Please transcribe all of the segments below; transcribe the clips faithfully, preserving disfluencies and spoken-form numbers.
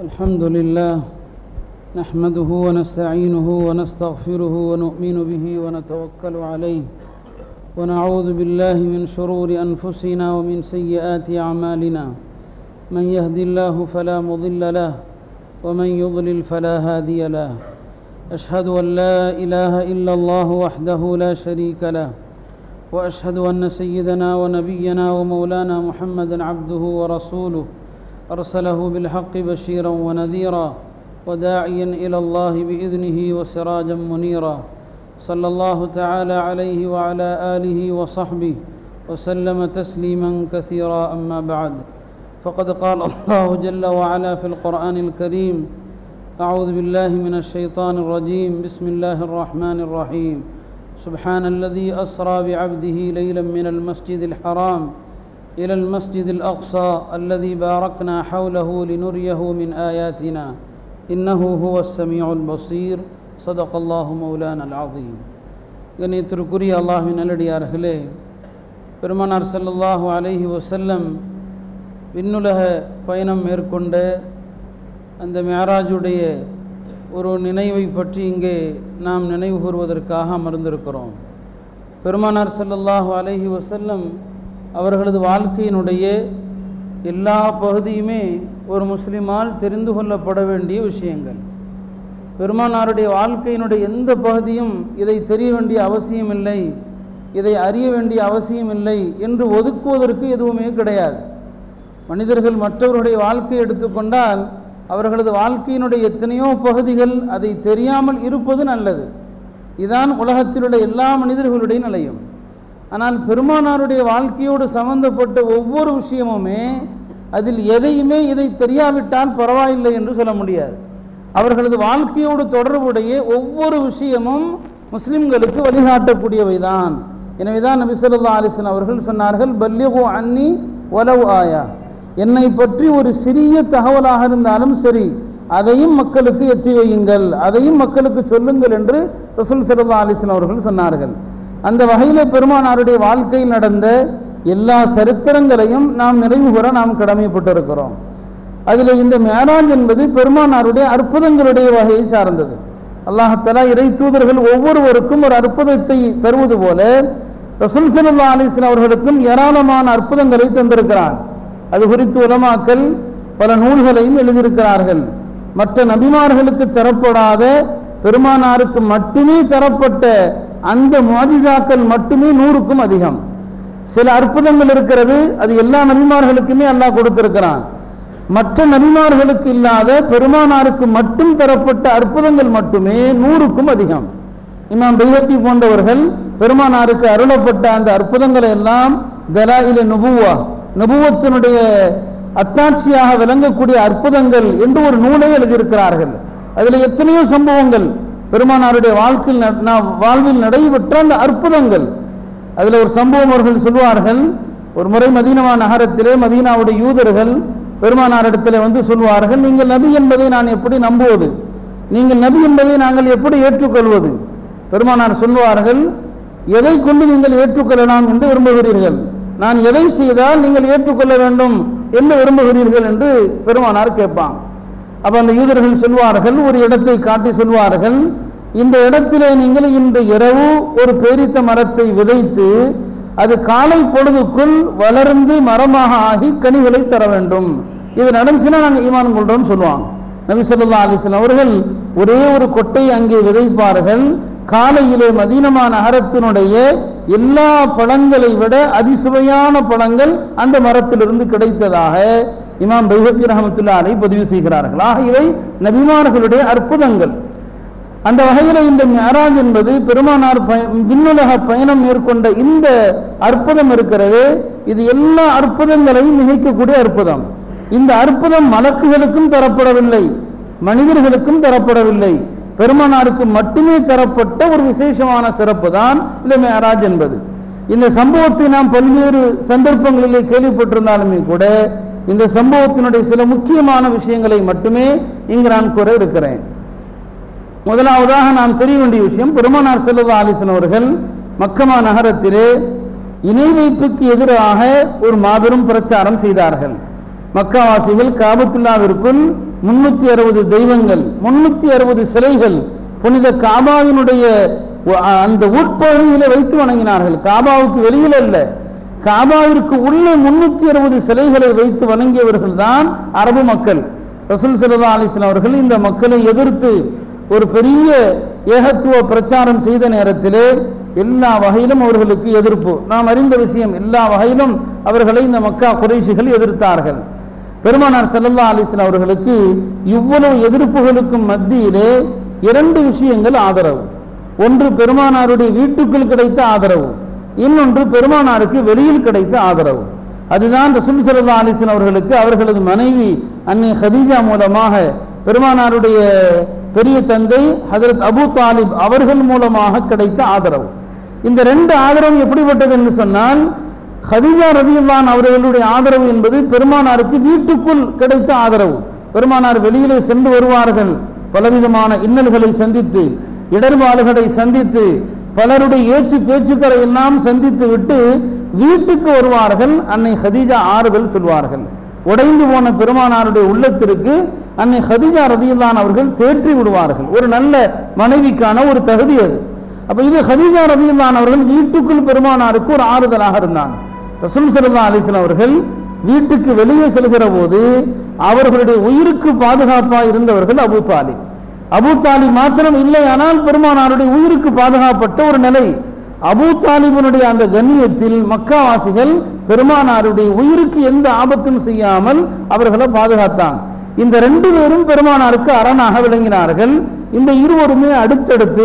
الحمد لله نحمده ونستعينه ونستغفره ونؤمن به ونتوكل عليه ونعوذ بالله من شرور أنفسنا ومن سيئات أعمالنا من يهد الله فلا مضل له ومن يضلل فلا هادي له أشهد أن لا إله إلا الله وحده لا شريك له وأشهد أن سيدنا ونبينا ومولانا محمدا عبده ورسوله أرسله بالحق بشيرا ونذيرا وداعيا إلى الله بإذنه وسراجا منيرا صلى الله تعالى عليه وعلى آله وصحبه وسلم تسليما كثيرا أما بعد فقد قال الله جل وعلا في القرآن الكريم أعوذ بالله من الشيطان الرجيم بسم الله الرحمن الرحيم سبحان الذي أسرى بعبده ليلا من المسجد الحرام إلى المسجد الأقصى الذي باركنا حوله لنريه من آياتنا إنه هو السميع البصير صدق الله مولانا العظيم. கண்ணியத்திற்குரிய அல்லாஹ்வின் நல்லடியார்களே, பெருமானார் ஸல்லல்லாஹு அலைஹி வஸல்லம் விண்ணுலக பயணம் மேற்கொண்ட அந்த மிஅராஜுடைய ஒரு நினைவை பற்றி இங்கே நாம் நினைவு கூறுவதற்காக அமர்ந்திருக்கிறோம். பெருமானார் ஸல்லல்லாஹு அலைஹி வஸல்லம் அவர்களது வாழ்க்கையினுடைய எல்லா பகுதியுமே ஒரு முஸ்லிமால் தெரிந்து கொள்ளப்பட வேண்டிய விஷயங்கள். பெருமானாருடைய வாழ்க்கையினுடைய எந்த பகுதியும் இதை தெரிய வேண்டிய அவசியம் இல்லை, இதை அறிய வேண்டிய அவசியம் இல்லை என்று ஒதுக்குவதற்கு எதுவுமே கிடையாது. மனிதர்கள் மற்றவருடைய வாழ்க்கையை எடுத்துக்கொண்டால் அவர்களது வாழ்க்கையினுடைய எத்தனையோ பகுதிகள் அதை தெரியாமல் இருப்பது நல்லது. இதுதான் உலகத்திலுள்ள எல்லா மனிதர்களுடைய நிலையும். ஆனால் பெருமானாருடைய வாழ்க்கையோடு சம்பந்தப்பட்ட ஒவ்வொரு விஷயமுமே அதில் எதையுமே இதை தெரியாவிட்டால் பரவாயில்லை என்று சொல்ல முடியாது. அவர்களது வாழ்க்கையோடு தொடர்புடைய ஒவ்வொரு விஷயமும் முஸ்லிம்களுக்கு வழிகாட்டக்கூடியவைதான். எனவேதான் நபி ஸல்லல்லாஹு அலைஹி வஸல்லம் அவர்கள் சொன்னார்கள், பல்லிகு அன்னி வலவ் ஆயா, என்னை பற்றி ஒரு சிறிய தகவலாக இருந்தாலும் சரி அதையும் மக்களுக்கு எத்தி வையுங்கள், அதையும் மக்களுக்கு சொல்லுங்கள் என்று ரசூல் ஸல்லல்லாஹு அலைஹி வஸல்லம் அவர்கள் சொன்னார்கள். அந்த வகையில் பெருமானாருடைய வாழ்க்கையில் நடந்த எல்லா சரித்திரங்களையும் நாம் நிறைவு பெற நாம் கடமைப்பட்டிருக்கிறோம். அதில் இந்த மிஅராஜ் என்பது பெருமானாருடைய அற்புதங்களுடைய வகையை சார்ந்தது. அல்லாஹ் தஆலா இறை தூதர்கள் ஒவ்வொருவருக்கும் ஒரு அற்புதத்தை தருவது போல ரசூல் ஸல்லல்லாஹு அலைஹி வஸல்லம் அவர்களுக்கும் ஏராளமான அற்புதங்களை தந்திருக்கிறார். அது குறித்து உலமாக்கள் பல நூல்களையும் எழுதியிருக்கிறார்கள். மற்ற நபிமார்களுக்கு தரப்படாத பெருமானாருக்கு மட்டுமே தரப்பட்ட அந்த முஅஜிசாக்கள் மட்டுமே நூறுக்கும் அதிகம். சில அற்புதங்கள் இருக்கிறது, அது எல்லா நபிமார்களுக்குமே அல்லாஹ் கொடுத்திருக்கிறான். மற்ற நபிமார்களுக்கு இல்லாத பெருமானாருக்கு மட்டும் தரப்பட்ட அற்புதங்கள் மட்டுமே நூறுக்கும் அதிகம். இமாம் பைஹக்கி போன்றவர்கள் பெருமானாருக்கு அருளப்பட்ட அந்த அற்புதங்களை எல்லாம் தலாயிலே நுபுவா, நபுவத்தினுடைய அத்தாட்சியாக விளங்கக்கூடிய அற்புதங்கள் என்று ஒரு நூலை எழுதியிருக்கிறார்கள். அதில் எத்தனையோ சம்பவங்கள் பெருமானாருடைய வாழ்க்கையில் வாழ்வில் நடைபெற்ற அந்த அற்புதங்கள். அதில் ஒரு சம்பவம் அவர்கள் சொல்வார்கள், ஒரு முறை மதீனா நகரத்திலே மதீனாவுடைய யூதர்கள் பெருமானாரிடத்தில் வந்து சொல்வார்கள், நீங்கள் நபி என்பதை நான் எப்படி நம்புவது, நீங்கள் நபி என்பதை நாங்கள் எப்படி ஏற்றுக்கொள்வது? பெருமானார் சொல்வார்கள், எதை கொண்டு நீங்கள் ஏற்றுக்கொள்ளலாம் என்று விரும்புகிறீர்கள், நான் எதை செய்தால் நீங்கள் ஏற்றுக்கொள்ள வேண்டும் என்று விரும்புகிறீர்கள் என்று பெருமானார் கேட்பாங்க. அப்ப அந்த யூதர்கள் சொல்வார்கள், ஒரு இடத்தை காட்டி சொல்வார்கள், இந்த இடத்திலே நீங்கள் இன்று இரவு ஒரு பேரித்த மரத்தை விதைத்து அது காலை பொழுதுக்குள் வளர்ந்து மரமாக ஆகி கனிகளை தர வேண்டும், இது நடந்துச்சுன்னா நாங்கள் ஈமான் கொள்றோம்னு சொல்லுவாங்க. நபி ஸல்லல்லாஹு அலைஹி வஸல்லம் அவர்கள் ஒரே ஒரு கொட்டை அங்கே விதைப்பார்கள். காலையிலே மதீனா நகரத்தினுடைய எல்லா பழங்களை விட அதிசுவையான பழங்கள் அந்த மரத்திலிருந்து கிடைத்ததாக இமாம் பைஹக்கி ரஹ்மத்துல்லாஹி அலைஹி பதிவு செய்கிறார்கள். ஆக இவை நபிமார்களுடைய அற்புதங்கள். அந்த வகையில் இந்த மிஅராஜ் என்பது பெருமானார் விண்ணுலக பயணம் மேற்கொண்ட இந்த அற்புதம் இருக்கிறது, இது எல்லா அற்புதங்களையும் மிகைக்கக்கூடிய அற்புதம். இந்த அற்புதம் மலக்குகளுக்கும் தரப்படவில்லை, மனிதர்களுக்கும் தரப்படவில்லை, பெருமானாருக்கு மட்டுமே தரப்பட்ட ஒரு விசேஷமான சிறப்பு தான் இந்த மிஅராஜ் என்பது. இந்த சம்பவத்தை நாம் பல்வேறு சந்தர்ப்பங்களிலே கேள்விப்பட்டிருந்தாலுமே கூட இந்த சம்பவத்தினுடைய சில முக்கியமான விஷயங்களை மட்டுமே இங்கு நான் கூற இருக்கிறேன். முதலாவதாக நாம் தெரிய வேண்டிய விஷயம், பெருமானார் ஸல்லல்லாஹு அலைஹி வஸல்லம் அவர்கள் மக்கமா நகரத்திலே இணை வைப்புக்கு எதிராக ஒரு மாபெரும் பிரச்சாரம் செய்தார்கள். மக்காவாசிகள் காபத்துல்லாவிற்குள் முன்னூத்தி அறுபது தெய்வங்கள், முன்னூத்தி அறுபது சிலைகள் புனித காபாவினுடைய அந்த உட்பகுதியில வைத்து வணங்கினார்கள். காபாவுக்கு வெளியில் அல்ல, காபாவிற்கு உள்ளே முன்னூத்தி அறுபது சிலைகளை வைத்து வணங்கியவர்கள் தான் அரபு மக்கள். ரசூல் ஸல்லல்லாஹு அலைஹி வஸல்லம் அவர்கள் இந்த மக்களை எதிர்த்து ஒரு பெரிய ஏகத்துவ பிரச்சாரம் செய்த நேரத்திலே எல்லா வகையிலும் அவர்களுக்கு எதிர்ப்பு. நாம் அறிந்த விஷயம், எல்லா வகையிலும் அவர்களை இந்த மக்கா குறைஷிகள் எதிர்த்தார்கள். பெருமானார் ஸல்லல்லாஹு அலைஹி வஸல்லம் அவர்களுக்கு இவ்வளவு எதிர்ப்புகளுக்கும் மத்தியிலே இரண்டு விஷயங்கள் ஆதரவு. ஒன்று பெருமானாருடைய வீட்டுக்குள் கிடைத்த ஆதரவு, இன்னொன்று பெருமானாருக்கு வெளியில் கிடைத்த ஆதரவு. அதுதான் ரசூல் ஸல்லல்லாஹு அலைஹி வஸல்லம் அவர்களுக்கு அவர்களது மனைவி அன்னை ஹதீஜா மூலமாக, பெருமானாருடைய பெரிய தந்தை ஹஜ்ரத் அபூ தாலிப் அவர்கள் மூலமாக கிடைத்த ஆதரவு. இந்த ரெண்டு ஆதரவு எப்படிப்பட்டது என்று சொன்னால், ஹதீஜா ரலியல்லாஹு அன்ஹா அவர்களுடைய ஆதரவு என்பது பெருமானாருக்கு வீட்டுக்குள் கிடைத்த ஆதரவு. பெருமானார் வெளியிலே சென்று வருவார்கள், பலவிதமான இன்னல்களை சந்தித்து, இடர்பாடுகளை சந்தித்து, பலருடைய ஏச்சு பேச்சுக்களை எல்லாம் சந்தித்து விட்டு வீட்டுக்கு வருவார்கள். அன்னை ஹதீஜா ஆறுதல் சொல்வார்கள். உடைந்து போன பெருமானாருடைய உள்ளத்திற்கு அன்னை ஹதீஜா ரலியல்லாஹு அன்ஹா அவர்கள் தேற்றி விடுவார்கள். ஒரு நல்ல மனைவிக்கான ஒரு தகுதி அது. அப்ப இது ஹதீஜா ரலியல்லாஹு அன்ஹா அவர்கள் வீட்டுக்குள் பெருமானாருக்கு ஒரு ஆறுதலாக இருந்தாங்க. ரசூல் ஸல்லல்லாஹு அலைஹி வஸல்லம் அவர்கள் வீட்டுக்கு வெளியே செல்கிற போது அவர்களுடைய உயிருக்கு பாதுகாப்பாக இருந்தவர்கள் அபூ தாலிப். அபூ தாலிப் மாத்திரம் இல்லை, ஆனால் பெருமானாருடைய உயிருக்கு பாதுகாப்பட்ட ஒரு நிலை. அபூ தாலிபனுடைய அந்த கண்ணியத்தில் மக்காவாசிகள் பெருமானாருடைய உயிருக்கு எந்த ஆபத்தும் செய்யாமல் அவர்களை பாதுகாத்தாங்க. இந்த ரெண்டு பேரும் பெருமானாருக்கு அரணாக விளங்கினார்கள். இந்த இருவருமே அடுத்தடுத்து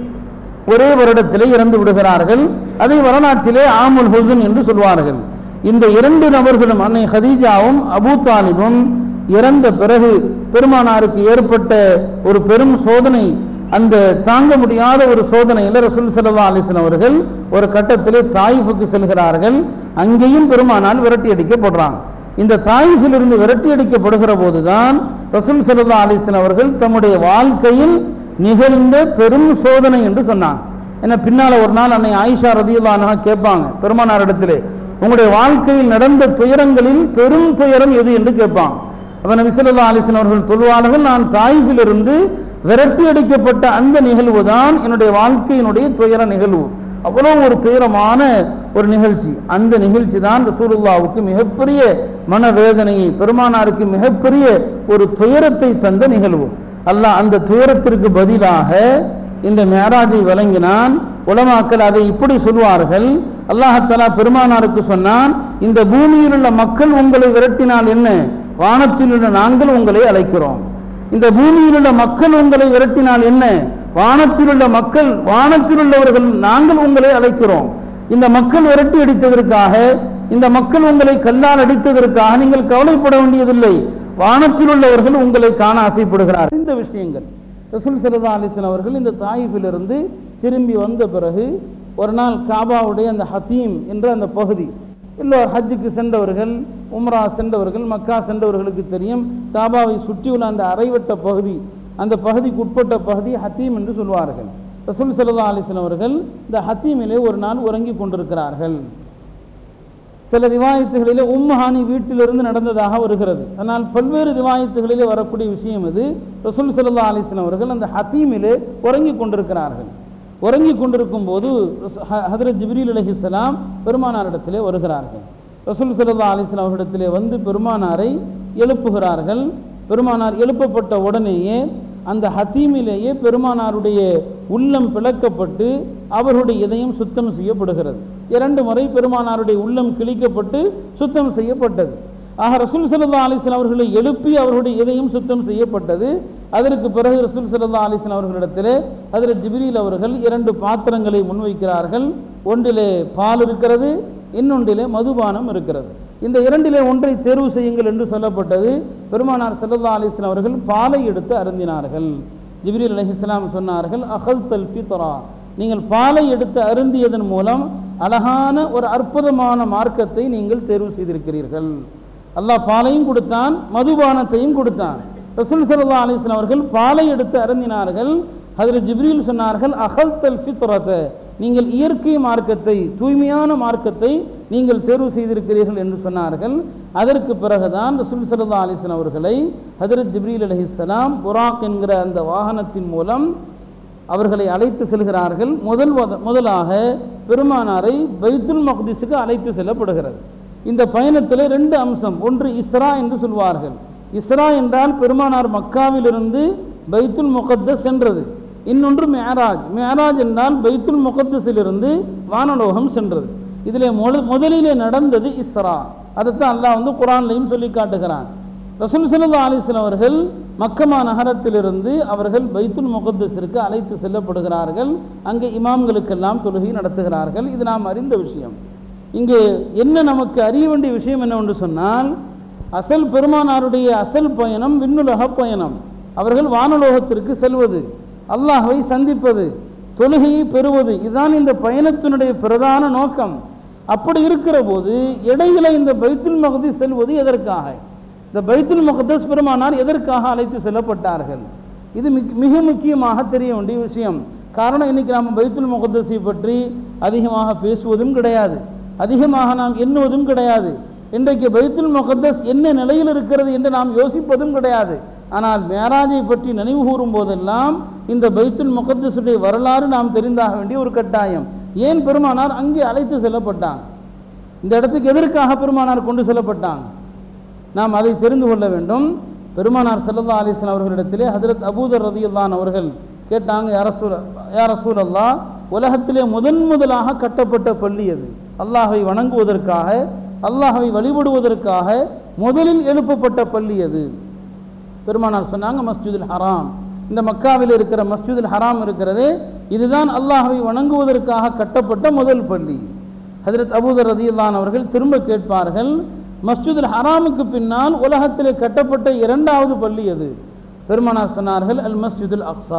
ஒரே வருடத்திலே இறந்து விடுகிறார்கள். அதை வரலாற்றிலே ஆமுல் ஹுஸ்ன் என்று சொல்வார்கள். இந்த இரண்டு நபர்களும் அன்னை ஹதீஜாவும் அபூ தாலிபும் இறந்த பிறகு பெருமானாருக்கு ஏற்பட்ட ஒரு பெரும் சோதனை, அந்த தாங்க முடியாத ஒரு சோதனையில் ரசூல் ஸல்லல்லாஹு அலைஹி வஸல்லம் அவர்கள் ஒரு கட்டத்திலே தாயிஃபுக்கு செல்கிறார்கள். அங்கேயும் பெருமானால் விரட்டி அடிக்கப்படுறாங்க. இந்த தாயிஃபில் இருந்து விரட்டி அடிக்கப்படுகிற போதுதான் ரசூல் ஸல்லல்லாஹு அலைஹி வஸல்லம் அவர்கள் தம்முடைய வாழ்க்கையில் நிகழ்ந்த பெரும் சோதனை என்று சொன்னாங்க. ஏன்னா பின்னால ஒரு நாள் அன்னை ஆயிஷா ரலியல்லாஹு அன்ஹா கேட்பாங்க பெருமானார் இடத்திலே, உங்களுடைய வாழ்க்கையில் நடந்த துயரங்களில் பெரும் துயரம் எது என்று கேட்பாங்க. அப்ப நபி ஸல்லல்லாஹு அலைஹி வஸல்லம் அவர்கள் சொல்வார்கள், நான் தாயிஃபில் இருந்து விரட்டி அடிக்கப்பட்ட அந்த நிகழ்வு தான் என்னுடைய வாழ்க்கையினுடைய துயர நிகழ்வு. அவ்வளவு ஒரு துயரமான ஒரு நிகழ்ச்சி. அந்த நிகழ்ச்சி தான் ரசூலுல்லாஹ்வுக்கு மிகப்பெரிய மனவேதனையை, பெருமானாருக்கு மிகப்பெரிய ஒரு துயரத்தை தந்த நிகழ்வு. அல்லாஹ் அந்த துயரத்திற்கு பதிலாக இந்த மேராஜை வழங்கினான். உலமாக்கள் அதை இப்படி சொல்வார்கள், அல்லாஹ் தஆலா பெருமானாருக்கு சொன்னான், இந்த பூமியில் உள்ள மக்கள் உங்களை விரட்டினால் என்ன, வானத்தில் உள்ள நாங்கள் உங்களை அழைக்கிறோம். இந்த பூமியில் உள்ள மக்கள் உங்களை விரட்டினால் என்ன, வானத்தில் உள்ள மக்கள், வானத்தில் உள்ளவர்கள் நாங்கள் உங்களை அழைக்கிறோம். இந்த மக்கள் விரட்டி அடித்ததற்காக, இந்த மக்கள் உங்களை கல்லால் அடித்ததற்காக நீங்கள் கவலைப்பட வேண்டியதில்லை, வானத்தில் உள்ளவர்கள் உங்களை காண ஆசைப்படுகிறார்கள். இந்த விஷயங்கள் ரசூல் ஸல்லல்லாஹு அலைஹி வஸல்லம் அவர்கள் இந்த தாயிஃபிலிருந்து திரும்பி வந்த பிறகு ஒரு நாள் காபாவுடைய அந்த ஹதீம் என்ற அந்த பகுதி, இல்லை ஹஜ்ஜுக்கு சென்றவர்கள், உம்ரா சென்றவர்கள், மக்கா சென்றவர்களுக்கு தெரியும், காபாவை சுற்றியுள்ள அந்த அரைவட்ட பகுதி, அந்த பகுதிக்கு உட்பட்ட பகுதி ஹத்தீம் என்று சொல்வார்கள். ரசூல் ஸல்லல்லாஹு அலைஹி வஸல்லம் அவர்கள் இந்த ஹத்தீமிலே ஒரு நாள் உறங்கி கொண்டிருக்கிறார்கள். சில ரிவாயத்துகளிலே உம்மஹானி வீட்டிலிருந்து நடந்ததாக வருகிறது. ஆனால் பல்வேறு ரிவாயத்துகளிலே வரக்கூடிய விஷயம் இது. ரசூல் ஸல்லல்லாஹு அலைஹி வஸல்லம் அவர்கள் அந்த ஹத்தீமிலே உறங்கி கொண்டிருக்கிறார்கள். உறங்கி கொண்டிருக்கும் போது ஹஜ்ரத் ஜிப்ரீல் அலைஹிஸ்ஸலாம் பெருமானாரிடத்திலே வருகிறார்கள். ரசூல் ஸல்லல்லாஹு அலைஹி வஸல்லம் அவரிடத்திலே வந்து பெருமானாரை எழுப்புகிறார்கள். பெருமானார் எழுப்பப்பட்ட உடனேயே அந்த ஹத்தீமிலேயே பெருமானாருடைய உள்ளம் பிளக்கப்பட்டு அவருடைய இதயம் சுத்தம் செய்யப்படுகிறது. இரண்டு முறை பெருமானாருடைய உள்ளம் கிழிக்கப்பட்டு சுத்தம் செய்யப்பட்டது. ஆக ரசூல் ஸல்லல்லாஹு அலைஹி வஸல்லம் அவர்களை எழுப்பி அவருடைய இதயம் சுத்தம் செய்யப்பட்டது. அதற்கு பிறகு ரசூல் ஸல்லல்லாஹு அலைஹி வஸல்லம் அவர்களிடத்திலே ஹஜ்ரத் ஜிப்ரீல் அவர்கள் இரண்டு பாத்திரங்களை முன்வைக்கிறார்கள். ஒன்றிலே பால் இருக்கிறது, இன்னொன்றிலே மதுபானம் இருக்கிறது. இந்த இரண்டிலே ஒன்றை தேர்வு செய்யுங்கள் என்று சொல்லப்பட்டது. பெருமானார் ஸல்லல்லாஹு அலைஹி வஸல்லம் அவர்கள் பாலை எடுத்து அருந்தினார்கள். ஜிப்ரீல் அலைஹிஸ்ஸலாம் சொன்னார்கள், அகல்தல் ஃபித்ரா, நீங்கள் பாலை எடுத்து அருந்தியதன் மூலம் அழகான ஒரு அற்புதமான மார்க்கத்தை நீங்கள் தேர்வு செய்திருக்கிறீர்கள். அல்லாஹ் பாலையும் கொடுத்தான், மதுபானத்தையும் கொடுத்தான். ரசூல் ஸல்லல்லாஹு அலைஹி வஸல்லம் அவர்கள் பாலை எடுத்து அருந்தினார்கள். ஹஜ்ரத் ஜிப்ரீல் சொன்னார்கள், அகல்தல் ஃபித்ரத, நீங்கள் இயற்கை மார்க்கத்தை, தூய்மையான மார்க்கத்தை நீங்கள் தேர்வு செய்திருக்கிறீர்கள் என்று சொன்னார்கள். அதற்கு பிறகுதான் ரசூல் ஸல்லல்லாஹு அலைஹி வஸல்லம் அவர்களை ஹஜ்ரத் ஜிப்ரீல் அலைஹிஸ்ஸலாம் புராக் என்கிற அந்த வாகனத்தின் மூலம் அவர்களை அழைத்து செல்கிறார்கள். முதல் முதலாக பெருமானாரை பைத்துல் மக்திஸுக்கு அழைத்து செல்லப்படுகிறது. இந்த பயணத்தில் ரெண்டு அம்சம். ஒன்று இஸ்ரா என்று சொல்வார்கள். இஸ்ரா என்றால் பெருமானார் மக்காவிலிருந்து பைத்துல் முகத்தஸ் சென்றது. இன்னொன்று மேராஜ். மேராஜ் என்றால் பைத்துல் முகத்தஸிலிருந்து வானலோகம் சென்றது. இதில் முதலிலே நடந்தது இஸ்ரா. அதைத்தான் அல்லாஹ் வந்து குர்ஆன்லையும் சொல்லி காட்டுகிறான். ரசூல் ஸல்லல்லாஹு அலைஹி வஸல்லம் அவர்கள் மக்கமா நகரத்திலிருந்து அவர்கள் பைத்துல் முகத்தஸிற்கு அழைத்து செல்லப்படுகிறார்கள். அங்கே இமாம்களுக்கெல்லாம் தொழுகை நடத்துகிறார்கள். இது நாம் அறிந்த விஷயம். இங்கே என்ன நமக்கு அறிய வேண்டிய விஷயம் என்னவென்று சொன்னால், அசல் பெருமானாருடைய அசல் பயணம் விண்ணுலக பயணம். அவர்கள் வானலோகத்திற்கு செல்வது, அல்லாஹ்வை சந்திப்பது, தொழுகையை பெறுவது, இதுதான் இந்த பயணத்தினுடைய பிரதான நோக்கம். அப்படி இருக்கிற போது இடையில இந்த பைத்துல் மக்திஸ் செல்வது எதற்காக? இந்த பைத்துல் முகத்தஸ் பெருமானார் எதற்காக அழைத்து செல்லப்பட்டார்கள்? இது மிக முக்கியமாக தெரிய வேண்டிய விஷயம். காரணம், இன்னைக்கு நாம் பைத்துல் முகத்தஸை பற்றி அதிகமாக பேசுவதும் கிடையாது, அதிகமாக நாம் எண்ணுவதும் கிடையாது. இன்றைக்கு பைத்துல் முகத்தஸ் என்ன நிலையில் இருக்கிறது என்று நாம் யோசிப்பதும் கிடையாது. ஆனால் மேராஜை பற்றி நினைவு கூறும் போதெல்லாம் இந்த பைத்துல் முகத்தஸுடைய வரலாறு நாம் தெரிந்தாக வேண்டிய ஒரு கட்டாயம். ஏன் பெருமானார் அங்கே அழைத்து செல்லப்பட்டாங்க? இந்த இடத்துக்கு எதற்காக பெருமானார் கொண்டு செல்லப்பட்டாங்க? நாம் அதை தெரிந்து கொள்ள வேண்டும். பெருமானார் ஸல்லல்லாஹு அலைஹி வஸல்லம் அவர்களிடத்திலே ஹஜ்ரத் அபூதர் ரலியல்லாஹு அன்ஹு அவர்கள் கேட்டாங்க, யா ரசூல் யா ரசூலல்லாஹ், உலகத்திலே முதன் முதலாக கட்டப்பட்ட பள்ளி அது, அல்லாஹ்வை வணங்குவதற்காக, அல்லாஹ்வை வழிபடுவதற்காக முதலில் எழுப்பப்பட்ட பள்ளி அது. பெருமானார் சொன்னாங்க, மஸ்ஜிதுல் ஹராம். இந்த மக்காவில் இருக்கிற மஸ்ஜிதுல் ஹராம் இருக்கிறது, இதுதான் அல்லாஹ்வை வணங்குவதற்காக கட்டப்பட்ட முதல் பள்ளி. ஹஜ்ரத் அபூதர் ரலியல்லாஹு அன்ஹு அவர்கள் திரும்ப கேட்பார்கள், மஸ்ஜிதுல் ஹராமுக்கு பின்னால் உலகத்திலே கட்டப்பட்ட இரண்டாவது பள்ளி அது? பெருமானார் சொன்னார்கள், அல் மஸ்ஜிதுல் அக்ஸா.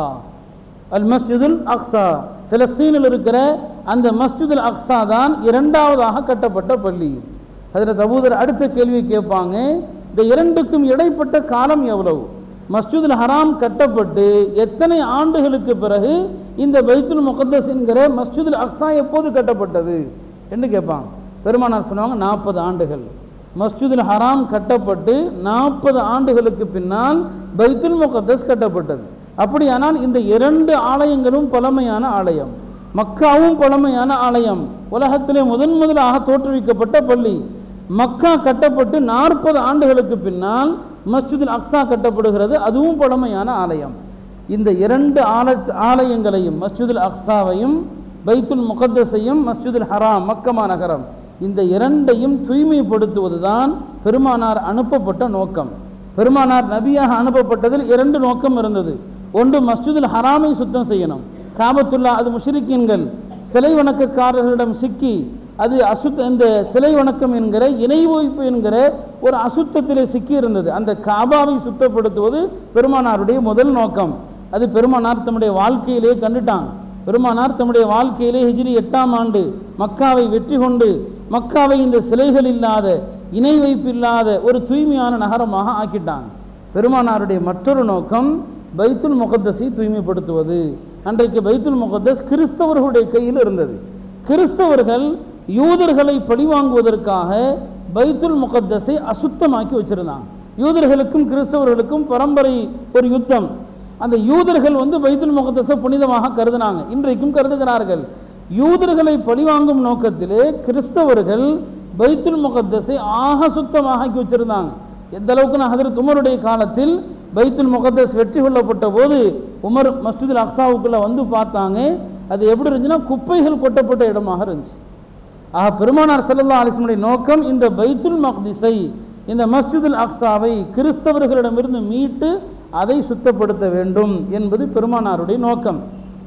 அல் மஸ்ஜிதுல் அக்ஸா, பிலஸ்தீனில் இருக்கிற அந்த மஸ்ஜிதுல் அக்ஸா தான் இரண்டாவதாக கட்டப்பட்ட பள்ளி. ஹஜ்ரத் அபூதர் அடுத்த கேள்வி கேட்பாங்க, இந்த இரண்டுக்கும் இடைப்பட்ட காலம் எவ்வளவு? மஸ்ஜிதுல் ஹராம் கட்டப்பட்டு எத்தனை ஆண்டுகளுக்கு பிறகு இந்த பைத்துல் முகத்தஸ் என்கிற மஸ்ஜிதுல் அக்ஸா எப்போது கட்டப்பட்டது என்று கேட்பாங்க. பெருமானார் சொன்னாங்க, நாற்பது ஆண்டுகள். மஸ்ஜிதுல் ஹராம் கட்டப்பட்டு நாற்பது ஆண்டுகளுக்கு பின்னால் பைத்துல் முகத்தஸ் கட்டப்பட்டது. அப்படியானால் இந்த இரண்டு ஆலயங்களும் பழமையான ஆலயம், மக்காவும் பழமையான ஆலயம், உலகத்திலே முதன் முதலாக தோற்றுவிக்கப்பட்ட பள்ளி. மக்கா கட்டப்பட்டு நாற்பது ஆண்டுகளுக்கு பின்னால் மஸ்ஜிதுல் அக்ஸா கட்டப்படுகிறது, அதுவும் பழமையான ஆலயம். இந்த இரண்டு ஆல ஆலயங்களையும் மஸ்ஜிதுல் அக்ஸாவையும் பைத்துல் முகத்தஸையும் மஸ்ஜிதுல் ஹராம் மக்கமா நகரம், இந்த இரண்டையும் தூய்மைப்படுத்துவது தான் பெருமானார் அனுப்பப்பட்ட நோக்கம். பெருமானார் நபியாக அனுப்பப்பட்டதில் இரண்டு நோக்கம் இருந்தது. ஒன்று, மஸ்ஜிதுல் ஹராமை சுத்தம் செய்யணும். காபத்துல்லா அது முஷ்ரிக்கீன்கள் சிலை வணக்கக்காரர்களிடம் சிக்கி அது அசுத்த, இந்த சிலை வணக்கம் என்கிற இணை வைப்பு என்கிற ஒரு அசுத்தத்திலே சிக்கி இருந்தது. அந்த காபாவை சுத்தப்படுத்துவது பெருமானாருடைய முதல் நோக்கம். அது பெருமானார் தம்முடைய வாழ்க்கையிலே கண்டுட்டாங்க. பெருமானார் தம்முடைய வாழ்க்கையிலே ஹிஜ்ரி எட்டாம் ஆண்டு மக்காவை வெற்றி கொண்டு மக்காவை இந்த சிலைகள் இல்லாத, இணை வைப்பு இல்லாத ஒரு தூய்மையான நகரமாக ஆக்கிட்டாங்க. பெருமானாருடைய மற்றொரு நோக்கம் பைத்துல் முகத்தஸை தூய்மைப்படுத்துவது. அன்றைக்கு பைத்துல் முகத்தஸ் கிறிஸ்தவர்களுடைய கையில் இருந்தது. கிறிஸ்தவர்கள் யூதர்களை பழிவாங்குவதற்காக பைத்துல் முகத்தஸை அசுத்தமாக்கி வச்சிருந்தாங்க. யூதர்களுக்கும் கிறிஸ்தவர்களுக்கும் பரம்பரை ஒரு யுத்தம். அந்த யூதர்கள் வந்து பைத்துல் முகத்தஸை புனிதமாக கருதினாங்க, இன்றைக்கும் கருதுகிறார்கள். யூதர்களை பழிவாங்கும் நோக்கத்திலே கிறிஸ்தவர்கள் பைத்துல் முகத்தஸை ஆக சுத்தமாக ஆக்கி வச்சிருந்தாங்க. எந்த அளவுக்கு ஹஜ்ரத் உமருடைய காலத்தில் பைத்துல் முகத்தஸ் வெற்றி கொள்ளப்பட்ட போது உமர் மஸ்ஜிதுல் அக்ஸாவுக்குள்ள வந்து பார்த்தாங்க. அது எப்படி இருந்துச்சுன்னா குப்பைகள் கொட்டப்பட்ட இடமாக இருந்துச்சு. ஆக பெருமானார் ஸல்லல்லாஹு அலைஹி வஸல்லம் நோக்கம் இந்த பைத்துல் மக்திஸை, இந்த மஸ்ஜிதுல் அக்ஸாவை கிறிஸ்தவர்களிடமிருந்து மீட்டு அதை சுத்தப்படுத்த வேண்டும் என்பது பெருமானாருடைய நோக்கம்.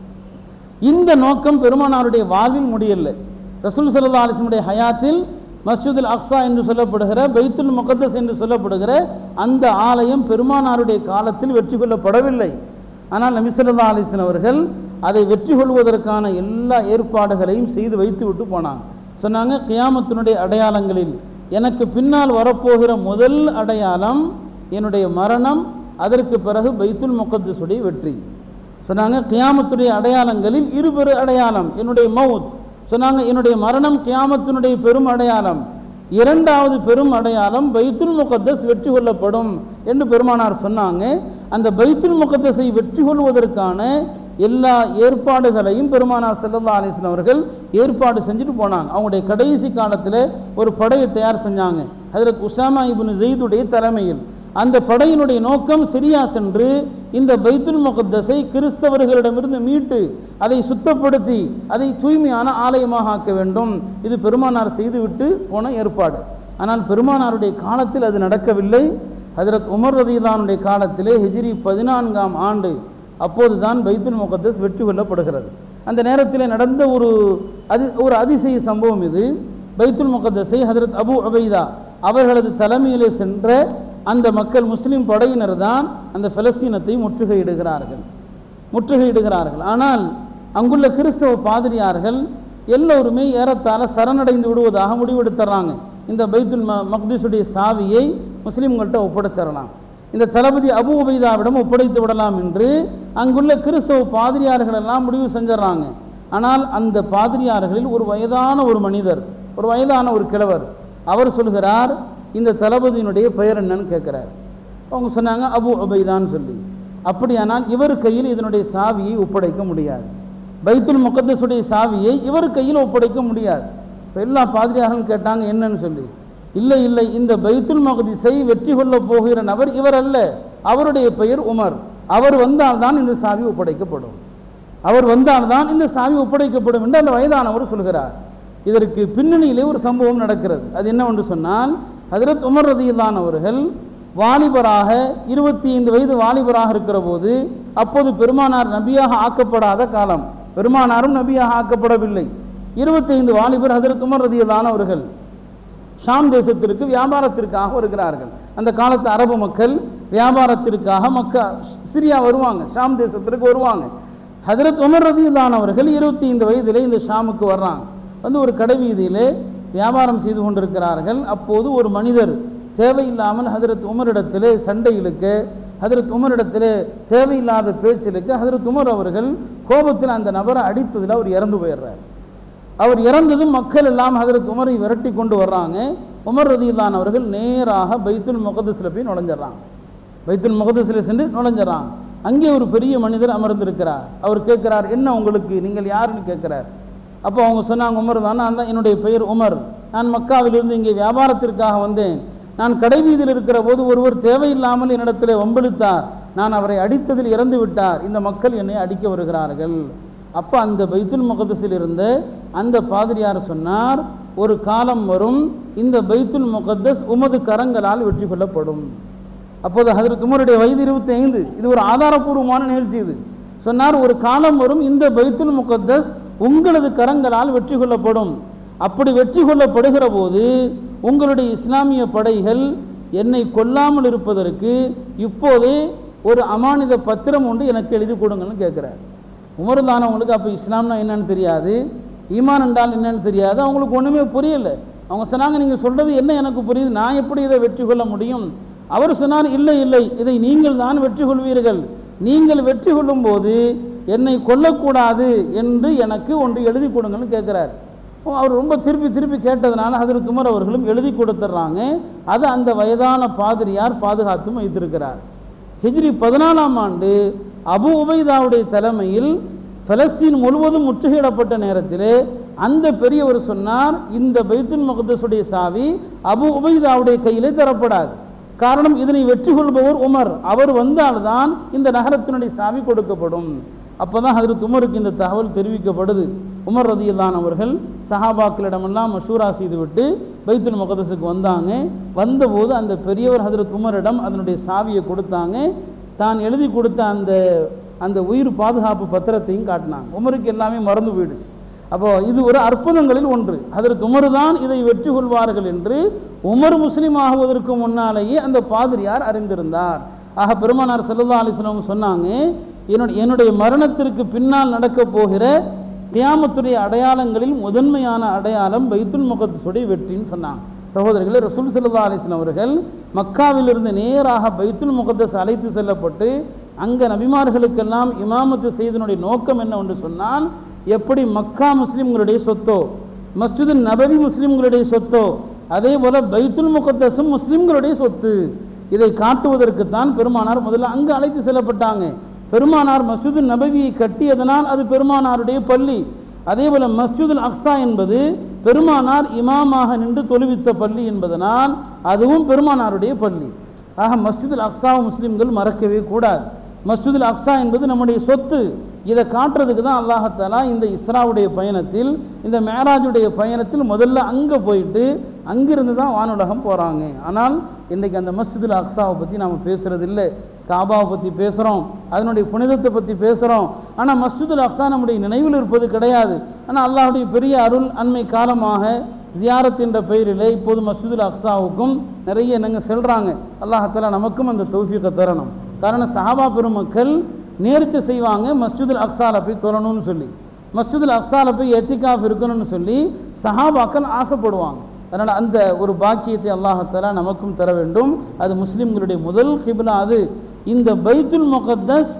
இந்த நோக்கம் பெருமானாருடைய வாழ்வில் முடியலை. ரசூல் ஸல்லல்லாஹு அலைஹி வஸல்லம் ஹயாத்தில் மஸ்ஜிதுல் அக்ஸா என்று சொல்லப்படுகிற பைத்துல் முகத்தஸ் என்று சொல்லப்படுகிற அந்த ஆலயம் பெருமானாருடைய காலத்தில் வெற்றி கொள்ளப்படவில்லை. ஆனால் நபி ஸல்லல்லாஹு அலைஹி வஸல்லம் அவர்கள் அதை வெற்றி கொள்வதற்கான எல்லா ஏற்பாடுகளையும் செய்து வைத்து விட்டு போனாங்க. சொன்னாங்க, கியாமத்தினுடைய அடையாளங்களில் எனக்கு பின்னால் வரப்போகிற முதல் அடையாளம் என்னுடைய மரணம், அதற்கு பிறகு பைத்துல் முகத்தஸுடைய வெற்றி. சொன்னாங்க, கியாமத்துடைய அடையாளங்களில் இருபெரு அடையாளம் என்னுடைய மவுத், சொன்னாங்க, என்னுடைய மரணம் கியாமத்தினுடைய பெரும் அடையாளம். இரண்டாவது பெரும் அடையாளம் பைத்துல் முகத்தஸ் வெற்றி கொள்ளப்படும் என்று பெருமானார் சொன்னாங்க. அந்த பைத்துல் முகத்தஸை வெற்றி கொள்வதற்கான எல்லா ஏற்பாடுகளையும் பெருமானார் ஸல்லல்லாஹு அலைஹி வஸல்லம் அவர்கள் ஏற்பாடு செஞ்சுட்டு போனாங்க. அவங்களுடைய கடைசி காலத்தில் ஒரு படையை தயார் செஞ்சாங்க ஹஜ்ரத் உஸாமா இப்னு ஸைதுடைய தலைமையில். அந்த படையினுடைய நோக்கம் சிரியா சென்று இந்த பைத்துல் முகத்தஸை கிறிஸ்தவர்களிடமிருந்து மீட்டு அதை சுத்தப்படுத்தி அதை தூய்மையான ஆலயமாக ஆக்க வேண்டும். இது பெருமானார் செய்துவிட்டு போன ஏற்பாடு. ஆனால் பெருமானாருடைய காலத்தில் அது நடக்கவில்லை. ஹஜ்ரத் உமர் ரலியல்லாஹு காலத்திலே ஹிஜ்ரி பதினான்காம் ஆண்டு அப்போதுதான் பைத்துல் முகத்தஸ் வெற்றி கொள்ளப்படுகிறது. அந்த நேரத்தில் நடந்த ஒரு அதி ஒரு அதிசய சம்பவம் இது. பைத்துல் முகத்தஸை ஹஜ்ரத் அபு உபைதா அவர்களது தலைமையிலே சென்ற அந்த மக்கள் முஸ்லிம் படையினர் தான் அந்த பலஸ்தீனத்தை முற்றுகையிடுகிறார்கள் முற்றுகையிடுகிறார்கள் ஆனால் அங்குள்ள கிறிஸ்தவ பாதிரியார்கள் எல்லோருமே ஏறத்தாழ சரணடைந்து விடுவதாக முடிவெடுத்துறாங்க. இந்த பைத்துல் மக்திஸுடைய சாவியை முஸ்லிம்கள்கிட்ட ஒப்படைச்சிடலாம், இந்த தளபதி அபு உபைதாவிடம் ஒப்படைத்து விடலாம் என்று அங்குள்ள கிறிஸ்தவ பாதிரியார்கள் எல்லாம் முடிவு செஞ்சிடறாங்க. ஆனால் அந்த பாதிரியார்களில் ஒரு வயதான ஒரு மனிதர், ஒரு வயதான ஒரு கிழவர், அவர் சொல்கிறார், இந்த தளபதியினுடைய பெயர் என்னன்னு கேட்குறார். அவங்க சொன்னாங்க அபு உபைதான்னு சொல்லி. அப்படியானால் இவர் கையில் இதனுடைய சாவியை ஒப்படைக்க முடியாது, பைத்துல் முகத்தஸுடைய சாவியை இவர் கையில் ஒப்படைக்க முடியாது. இப்போ எல்லா பாதிரியார்களும் கேட்டாங்க என்னன்னு சொல்லி. இல்லை இல்லை, இந்த பைத்துல் மக்திஸை வெற்றி கொள்ள போகிற நபர் இவர் அல்ல, அவருடைய பெயர் உமர், அவர் வந்தால்தான் இந்த சாவி ஒப்படைக்கப்படும், அவர் வந்தால்தான் இந்த சாவி ஒப்படைக்கப்படும் என்று அந்த வயதானவர் சொல்கிறார். இதற்கு பின்னணியிலே ஒரு சம்பவம் நடக்கிறது. அது என்னவென்று சொன்னால், ஹஜ்ரத் உமர் ரலியல்லாஹு அவர்கள் வாலிபராக இருபத்தி ஐந்து வயது வாலிபராக இருக்கிற போது, அப்போது பெருமானார் நபியாக ஆக்கப்படாத காலம், பெருமானாரும் நபியாக ஆக்கப்படவில்லை. இருபத்தி ஐந்து வாலிபர் ஹஜ்ரத் உமர் ரலியல்லாஹு அவர்கள் ஷாம் தேசத்திற்கு வியாபாரத்திற்காக வருகிறார்கள். அந்த காலத்து அரபு மக்கள் வியாபாரத்திற்காக மக்கா சிரியா வருவாங்க, ஷாம் தேசத்திற்கு வருவாங்க. ஹஜ்ரத் உமர் ரலியல்லாஹு அவர்கள் இருபத்தி ஐந்து வயதிலே இந்த ஷாமுக்கு வர்றாங்க. வந்து ஒரு கடை வீதியிலே வியாபாரம் செய்து கொண்டிருக்கிறார்கள். அப்போது ஒரு மனிதர் தேவையில்லாமல் ஹஜ்ரத் உமரிடத்திலே சண்டை இழுக்க, ஹஜ்ரத் உமரிடத்திலே தேவையில்லாத பேச்சிலுக்கு ஹஜ்ரத் உமர் அவர்கள் கோபத்தில் அந்த நபரை அடித்ததில் அவர் இறந்து போயிடுறார். அவர் இறந்ததும் மக்கள் எல்லாம் ஹஜ்ரத் உமரை விரட்டி கொண்டு வர்றாங்க. உமர் ரலியல்லாஹு அவர்கள் நேராக பைத்துல் முகத்தஸில் போய் நுழைஞ்சிடறாங்க. பைத்துல் முகத்தஸில் சென்று நுழைஞ்சிடறாங்க. அங்கே ஒரு பெரிய மனிதர் அமர்ந்திருக்கிறார். அவர் கேட்கிறார், என்ன உங்களுக்கு, நீங்கள் யாருன்னு கேட்கிறார். அப்போ அவங்க சொன்னாங்க, உமர் தான், நான் தான், என்னுடைய பெயர் உமர், நான் மக்காவிலிருந்து இங்கே வியாபாரத்திற்காக வந்தேன். நான் கடைவீதியில் இருக்கிற போது ஒருவர் தேவையில்லாமல் என்னிடத்தில் வம்பளித்தார், நான் அவரை அடித்ததில் இறந்து விட்டார், இந்த மக்கள் என்னை அடிக்க வருகிறார்கள். அப்போ அந்த பைத்துல் முகத்தஸில் இருந்த அந்த பாதிரியார் சொன்னார், ஒரு காலம் வரும், இந்த பைத்துல் முகத்தஸ் உமது கரங்களால் வெற்றி கொள்ளப்படும். அப்போது ஹஜ்ரத் உமருடைய வயது இருபத்தி ஐந்து. இது ஒரு ஆதாரபூர்வமான நிகழ்ச்சி. இது சொன்னார், ஒரு காலம் வரும், இந்த பைத்துல் முகத்தஸ் உங்களது கரங்களால் வெற்றி கொள்ளப்படும். அப்படி வெற்றி கொள்ளப்படுகிற போது உங்களுடைய இஸ்லாமிய படைகள் என்னை கொல்லாமல் இருப்பதற்கு இப்போதே ஒரு அமானித பத்திரம் உண்டு, எனக்கு எழுதி கொடுங்கன்னு கேட்குறார். உமர்தானவங்களுக்கு அப்போ இஸ்லாம்னா என்னன்னு தெரியாது, ஈமான் என்றால் என்னன்னு தெரியாது, அவங்களுக்கு ஒன்றுமே புரியலை. அவங்க சொன்னாங்க, நீங்கள் சொல்கிறது என்ன எனக்கு புரியுது, நான் எப்படி இதை வெற்றி கொள்ள முடியும்? அவர் சொன்னார், இல்லை இல்லை, இதை நீங்கள் தான் வெற்றி கொள்வீர்கள், நீங்கள் வெற்றி கொள்ளும் போது என்னை கொல்லக்கூடாது என்று எனக்கு ஒன்று எழுதி கொடுங்கன்னு கேட்குறார். அவர் ரொம்ப திருப்பி திருப்பி கேட்டதுனால ஹஜ்ரத் உமர் அவர்களும் எழுதி கொடுத்துட்றாங்க. அது அந்த வயதான பாதிரியார் பாதுகாத்தும் வைத்திருக்கிறார். ஹிஜ்ரி பதினாலாம் ஆண்டு அபு உபைதாவுடைய தலைமையில் பலஸ்தீன் முழுவதும் முற்றுகையிடப்பட்ட நேரத்திலே அந்த பெரியவர் சொன்னார், இந்த பைத்துல் முகத்தஸுடைய சாவி அபு உபைதாவுடைய கையிலே தரப்படாது. காரணம், இதனை வெற்றி கொள்பவர் உமர், அவர் வந்தால்தான் இந்த நகரத்தினுடைய சாவி கொடுக்கப்படும். அப்போதான் ஹஜ்ரத் உமருக்கு இந்த தகவல் தெரிவிக்கப்படுது. உமர் ரலியல்லாஹு அவர்கள் சஹாபாக்களிடமெல்லாம் மஷூரா செய்துவிட்டு பைத்துல் முகத்தஸுக்கு வந்தாங்க. வந்தபோது அந்த பெரியவர் ஹஜ்ரத் உமரிடம் அதனுடைய சாவியை கொடுத்தாங்க. தான் எழுதி கொடுத்த அந்த அந்த உயிர் பாதுகாப்பு பத்திரத்தையும் காட்டினாங்க. உமருக்கு எல்லாமே மறந்து போயிடுச்சு. அப்போ இது ஒரு அற்புதங்களில் ஒன்று. ஹஜ்ரத் உமர் தான் இதை வெற்றி கொள்வார்கள் என்று உமர் முஸ்லீம் ஆகுவதற்கு முன்னாலேயே அந்த பாதிரியார் அறிந்திருந்தார். ஆக பெருமானார் ஸல்லல்லாஹு அலைஹி வஸல்லம் சொன்னாங்க, என்னுடைய என்னுடைய மரணத்திற்கு பின்னால் நடக்க போகிற கியாமத்துடைய அடையாளங்களில் முதன்மையான அடையாளம் பைத்துல் முகத்தஸுடைய வெற்றின்னு சொன்னாங்க. சகோதரர்களே, ரசூல் ஸல்லல்லாஹு அலைஹி வஸல்லம் அவர்கள் மக்காவிலிருந்து நேராக பைத்துல் முகத்தஸ் அழைத்து செல்லப்பட்டு அங்கே நபிமார்களுக்கெல்லாம் இமாமத்து செய்தனுடைய நோக்கம் என்னவென்று சொன்னால், எப்படி மக்கா முஸ்லிம்களுடைய சொத்தோ, மஸ்ஜிது நபவி முஸ்லிம்களுடைய சொத்தோ, அதே போல பைத்துல் முகத்தஸும் முஸ்லிம்களுடைய சொத்து. இதை காட்டுவதற்கு தான் பெருமானார் முதல்ல அங்கு அழைத்து செல்லப்பட்டாங்க. பெருமானார் மஸ்ஜிது நபவியை கட்டியதனால் அது பெருமானாருடைய பள்ளி. அதே போல மஸ்ஜிதுல் அக்ஸா என்பது பெருமானார் இமாமாக நின்று தொழுவித்த பள்ளி என்பதனால் அதுவும் பெருமானாருடைய பள்ளி. ஆக மஸ்ஜிதுல் அக்ஸா முஸ்லிம்கள் மறக்கவே கூடாது. மஸ்ஜிதுல் அக்ஸா என்பது நம்முடைய சொத்து. இதை காட்டுறதுக்கு தான் அல்லாஹ் தஆலா இந்த இஸ்ராவுடைய பயணத்தில், இந்த மேராஜுடைய பயணத்தில் முதல்ல அங்கே போயிட்டு அங்கிருந்து தான் வானுலகம் போகிறாங்க. ஆனால் இன்றைக்கு அந்த மஸ்ஜிதுல் அக்ஸாவை பற்றி நாம் பேசுகிறது இல்லை. காபாவை பற்றி பேசுகிறோம், அதனுடைய புனிதத்தை பற்றி பேசுகிறோம். ஆனால் மஸ்ஜிதுல் அக்ஸா நம்முடைய நினைவில் இருப்பது கிடையாது. ஆனால் அல்லாஹுடைய பெரிய அருள் அண்மை காலமாக ஜியாரத் என்ற பெயரில் இப்போது மஸ்ஜிதுல் அக்ஸாவுக்கும் நிறைய என்னங்க செல்கிறாங்க. அல்லாஹ் தஆலா நமக்கும் அந்த தௌஃபீகை தரணும். காரணம் சஹாபா பெருமக்கள் நேர்ச்சி செய்வாங்க மஸ்ஜிதுல் அக்ஸால போய் தொழணும்னு சொல்லி, மஸ்ஜிதுல் அக்ஸால போய் எத்திகாஃப் இருக்கணும்னு சொல்லி சஹாபாக்கள் ஆசைப்படுவாங்க. அதனால் அந்த ஒரு பாக்கியத்தை அல்லாஹ் தஆலா நமக்கும் தர வேண்டும். அது முஸ்லிம்களுடைய முதல் கிப்லா. அது இந்த பைத்துல் முகத்தஸ்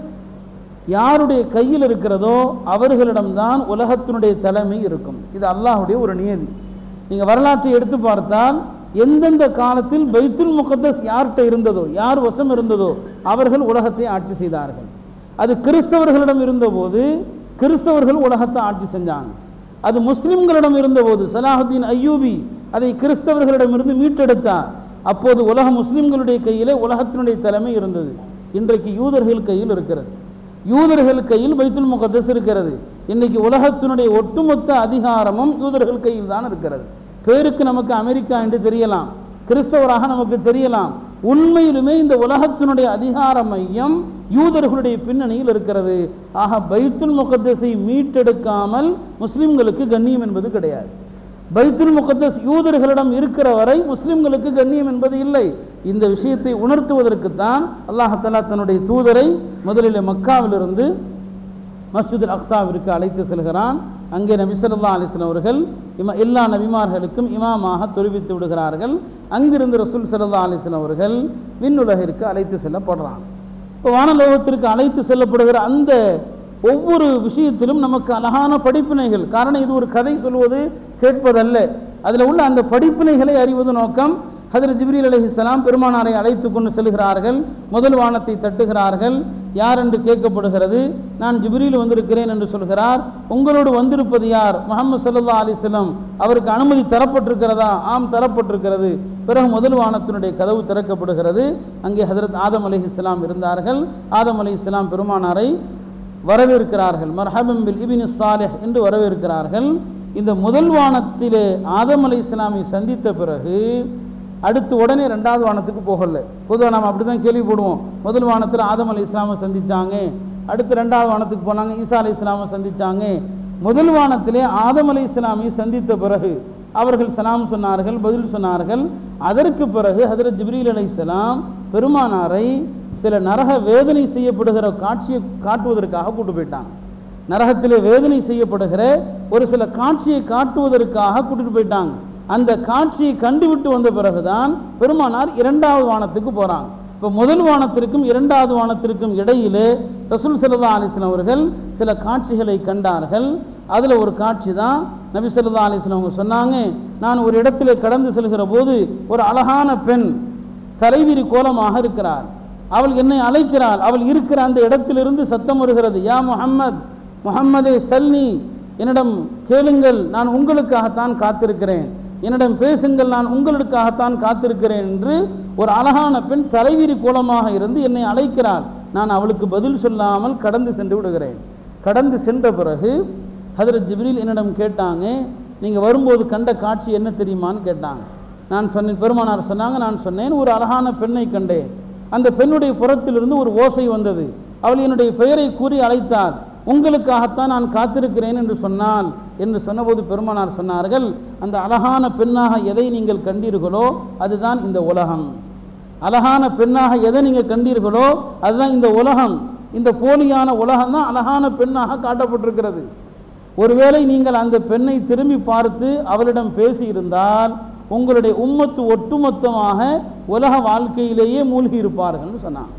யாருடைய கையில் இருக்கிறதோ அவர்களிடம்தான் உலகத்தினுடைய தலைமை இருக்கும். இது அல்லாஹுடைய ஒரு நியதி. நீங்கள் வரலாற்றை எடுத்து பார்த்தால் எந்தெந்த காலத்தில் பைத்துல் முகத்தஸ் யார்கிட்ட இருந்ததோ, யார் வசம் இருந்ததோ அவர்கள் உலகத்தை ஆட்சி செய்தார்கள். அது கிறிஸ்தவர்களிடம் இருந்தபோது கிறிஸ்தவர்கள் உலகத்தை ஆட்சி செஞ்சாங்க. அது முஸ்லிம்களிடம் இருந்தபோது சலாஹுத்தீன் அய்யூபி அதை கிறிஸ்தவர்களிடமிருந்து மீட்டெடுத்தார். அப்போது உலக முஸ்லிம்களுடைய கையிலே உலகத்தினுடைய தலைமை இருந்தது. இன்றைக்கு யூதர்கள் கையில் இருக்கிறது. யூதர்கள் கையில் பைத்துல் முகத்தஸ் இருக்கிறது. இன்னைக்கு உலகத்தினுடைய ஒட்டுமொத்த அதிகாரமும் யூதர்கள் கையில் தான் இருக்கிறது. பேருக்கு நமக்கு அமெரிக்கா என்று தெரியலாம், கிறிஸ்தவராக நமக்கு தெரியலாம். உண்மையிலுமே இந்த உலகத்தினுடைய அதிகார மையம் யூதர்களுடைய பின்னணியில் இருக்கிறது. ஆக பைத்துல் முகத்தஸை மீட்டெடுக்காமல் முஸ்லிம்களுக்கு கண்ணியம் என்பது கிடையாது. பைத்துல் முகத்தஸ் யூதர்களிடம் இருக்கிற வரை முஸ்லிம்களுக்கு கண்ணியம் என்பது இல்லை. இந்த விஷயத்தை உணர்த்துவதற்குத்தான் அல்லாஹ் தஆலா தன்னுடைய தூதரை முதலில் மக்காவிலிருந்து மஸ்ஜிதுல் அக்ஸாவிற்கு அழைத்து செல்கிறான். அங்கே நபி ஸல்லல்லாஹு அலைஹி வஸல்லம் அவர்கள் எல்லா நபிமார்களுக்கும் இமாமாக தொழுவித்து விடுகிறார்கள். அங்கிருந்து ரசூல் ஸல்லல்லாஹு அலைஹி வஸல்லம் அவர்கள் விண்ணுலகிற்கு அழைத்து செல்லப்படுறாங்க. இப்போ வானலோகத்திற்கு அழைத்து செல்லப்படுகிற அந்த ஒவ்வொரு விஷயத்திலும் நமக்கு அழகான படிப்பினைகள். காரணம் இது ஒரு கதை சொல்வது கேட்பதல்ல, அதில் உள்ள அந்த படிப்பினைகளை அறிவது நோக்கம். ஹஜ்ரத் ஜிப்ரீல் அலைஹிஸ்ஸலாம் பெருமானாரை அழைத்து கொண்டு செல்கிறார்கள். முதல் வானத்தை தட்டுகிறார்கள். யார் என்று கேட்கப்படுகிறது. நான் ஜிப்ரீல் வந்திருக்கிறேன் என்று சொல்கிறார். உங்களோடு வந்திருப்பது யார்? முஹம்மது ஸல்லல்லாஹு அலைஹி வஸல்லம். அவருக்கு அனுமதி தரப்பட்டிருக்கிறதா? ஆம், தரப்பட்டிருக்கிறது. பிறகு முதல் வானத்தினுடைய கதவு திறக்கப்படுகிறது. அங்கே ஹஜ்ரத் ஆதம் அலைஹிஸ்ஸலாம் இருந்தார்கள். ஆதம் அலைஹிஸ்ஸலாம் பெருமானாரை வரவேற்கிறார்கள். மர்ஹபம் பில் இப்னி ஸாலிஹ் என்று வரவேற்கிறார்கள். இந்த முதல் வானத்திலே ஆதம் அலைஹிஸ்ஸலாமை சந்தித்த பிறகு அடுத்து உடனே ரெண்டாவது வானத்துக்கு போகல. பொதுவாக நாம் அப்படி தான் கேள்விப்படுவோம். முதல் வானத்தில் ஆதம் அலைஹிஸ்ஸலாமை சந்திச்சாங்க, அடுத்து ரெண்டாவது வானத்துக்கு போனாங்க, ஈசா அலைஹிஸ்ஸலாமை சந்திச்சாங்க. முதல் வானத்திலே ஆதம் அலைஹிஸ்ஸலாமை சந்தித்த பிறகு அவர்கள் சலாம் சொன்னார்கள், பதில் சொன்னார்கள். அதற்கு பிறகு ஹஜ்ரத் ஜிப்ரீல் அலைஹிஸ்ஸலாம் பெருமானாரை சில நரக வேதனை செய்யப்படுகிற காட்சியை காட்டுவதற்காக கூட்டு போயிட்டாங்க. நரகத்திலே வேதனை செய்யப்படுகிற ஒரு சில காட்சியை காட்டுவதற்காக கூட்டிட்டு போயிட்டாங்க. அந்த காட்சியை கண்டுவிட்டு வந்த பிறகுதான் பெருமானார் இரண்டாவது வானத்துக்கு போறாங்க. இப்போ முதல் வானத்திற்கும் இரண்டாவது வானத்திற்கும் இடையிலே ரசூல் ஸல்லல்லாஹு அலைஹி வஸல்லம் அவர்கள் சில காட்சிகளை கண்டார்கள். அதில் ஒரு காட்சி தான் நபி ஸல்லல்லாஹு அலைஹி வஸல்லம் அவங்க சொன்னாங்க, நான் ஒரு இடத்திலே கடந்து செல்கிற போது ஒரு அழகான பெண் தலைவிரி கோலமாக இருக்கிறார். அவள் என்னை அழைக்கிறாள். அவள் இருக்கிற அந்த இடத்திலிருந்து சத்தம் வருகிறது, யா முஹம்மத், முஹம்மதே சல்லி, என்னிடம் கேளுங்கள், நான் உங்களுக்காகத்தான் காத்திருக்கிறேன், என்னிடம் பேசுங்கள், நான் உங்களுக்காகத்தான் காத்திருக்கிறேன் என்று ஒரு அழகான பெண் தலைவிரி கோலமாக இருந்து என்னை அழைக்கிறாள். நான் அவளுக்கு பதில் சொல்லாமல் கடந்து சென்று விடுகிறேன். கடந்து சென்ற பிறகு ஹஜ்ரத் ஜிப்ரீல் என்னிடம் கேட்டாங்க, நீங்கள் வரும்போது கண்ட காட்சி என்ன தெரியுமான்னு கேட்டாங்க. நான் சொன்னேன், பெருமானார் சொன்னாங்க, நான் சொன்னேன், ஒரு அழகான பெண்ணை கண்டேன். அந்த பெண்ணுடைய புறத்திலிருந்து ஒரு ஓசை வந்தது. அவள் என்னுடைய பெயரை கூறி அழைத்தாள். உங்களுக்காகத்தான் நான் காத்திருக்கிறேன் என்று சொன்னாள் என்று சொன்னபோது பெருமானார் சொன்னார்கள், அந்த அழகான பெண்ணாக எதை நீங்கள் கண்டீர்களோ அதுதான் இந்த உலகம். அழகான பெண்ணாக எதை நீங்கள் கண்டீர்களோ அதுதான் இந்த உலகம். இந்த போலியான உலகம் தான் அழகான பெண்ணாக காட்டப்பட்டிருக்கிறது. ஒருவேளை நீங்கள் அந்த பெண்ணை திரும்பி பார்த்து அவளிடம் பேசியிருந்தால் உங்களுடைய உம்மத்து ஒட்டுமொத்தமாக உலக வாழ்க்கையிலேயே மூழ்கி இருப்பார்கள் சொன்னாங்க.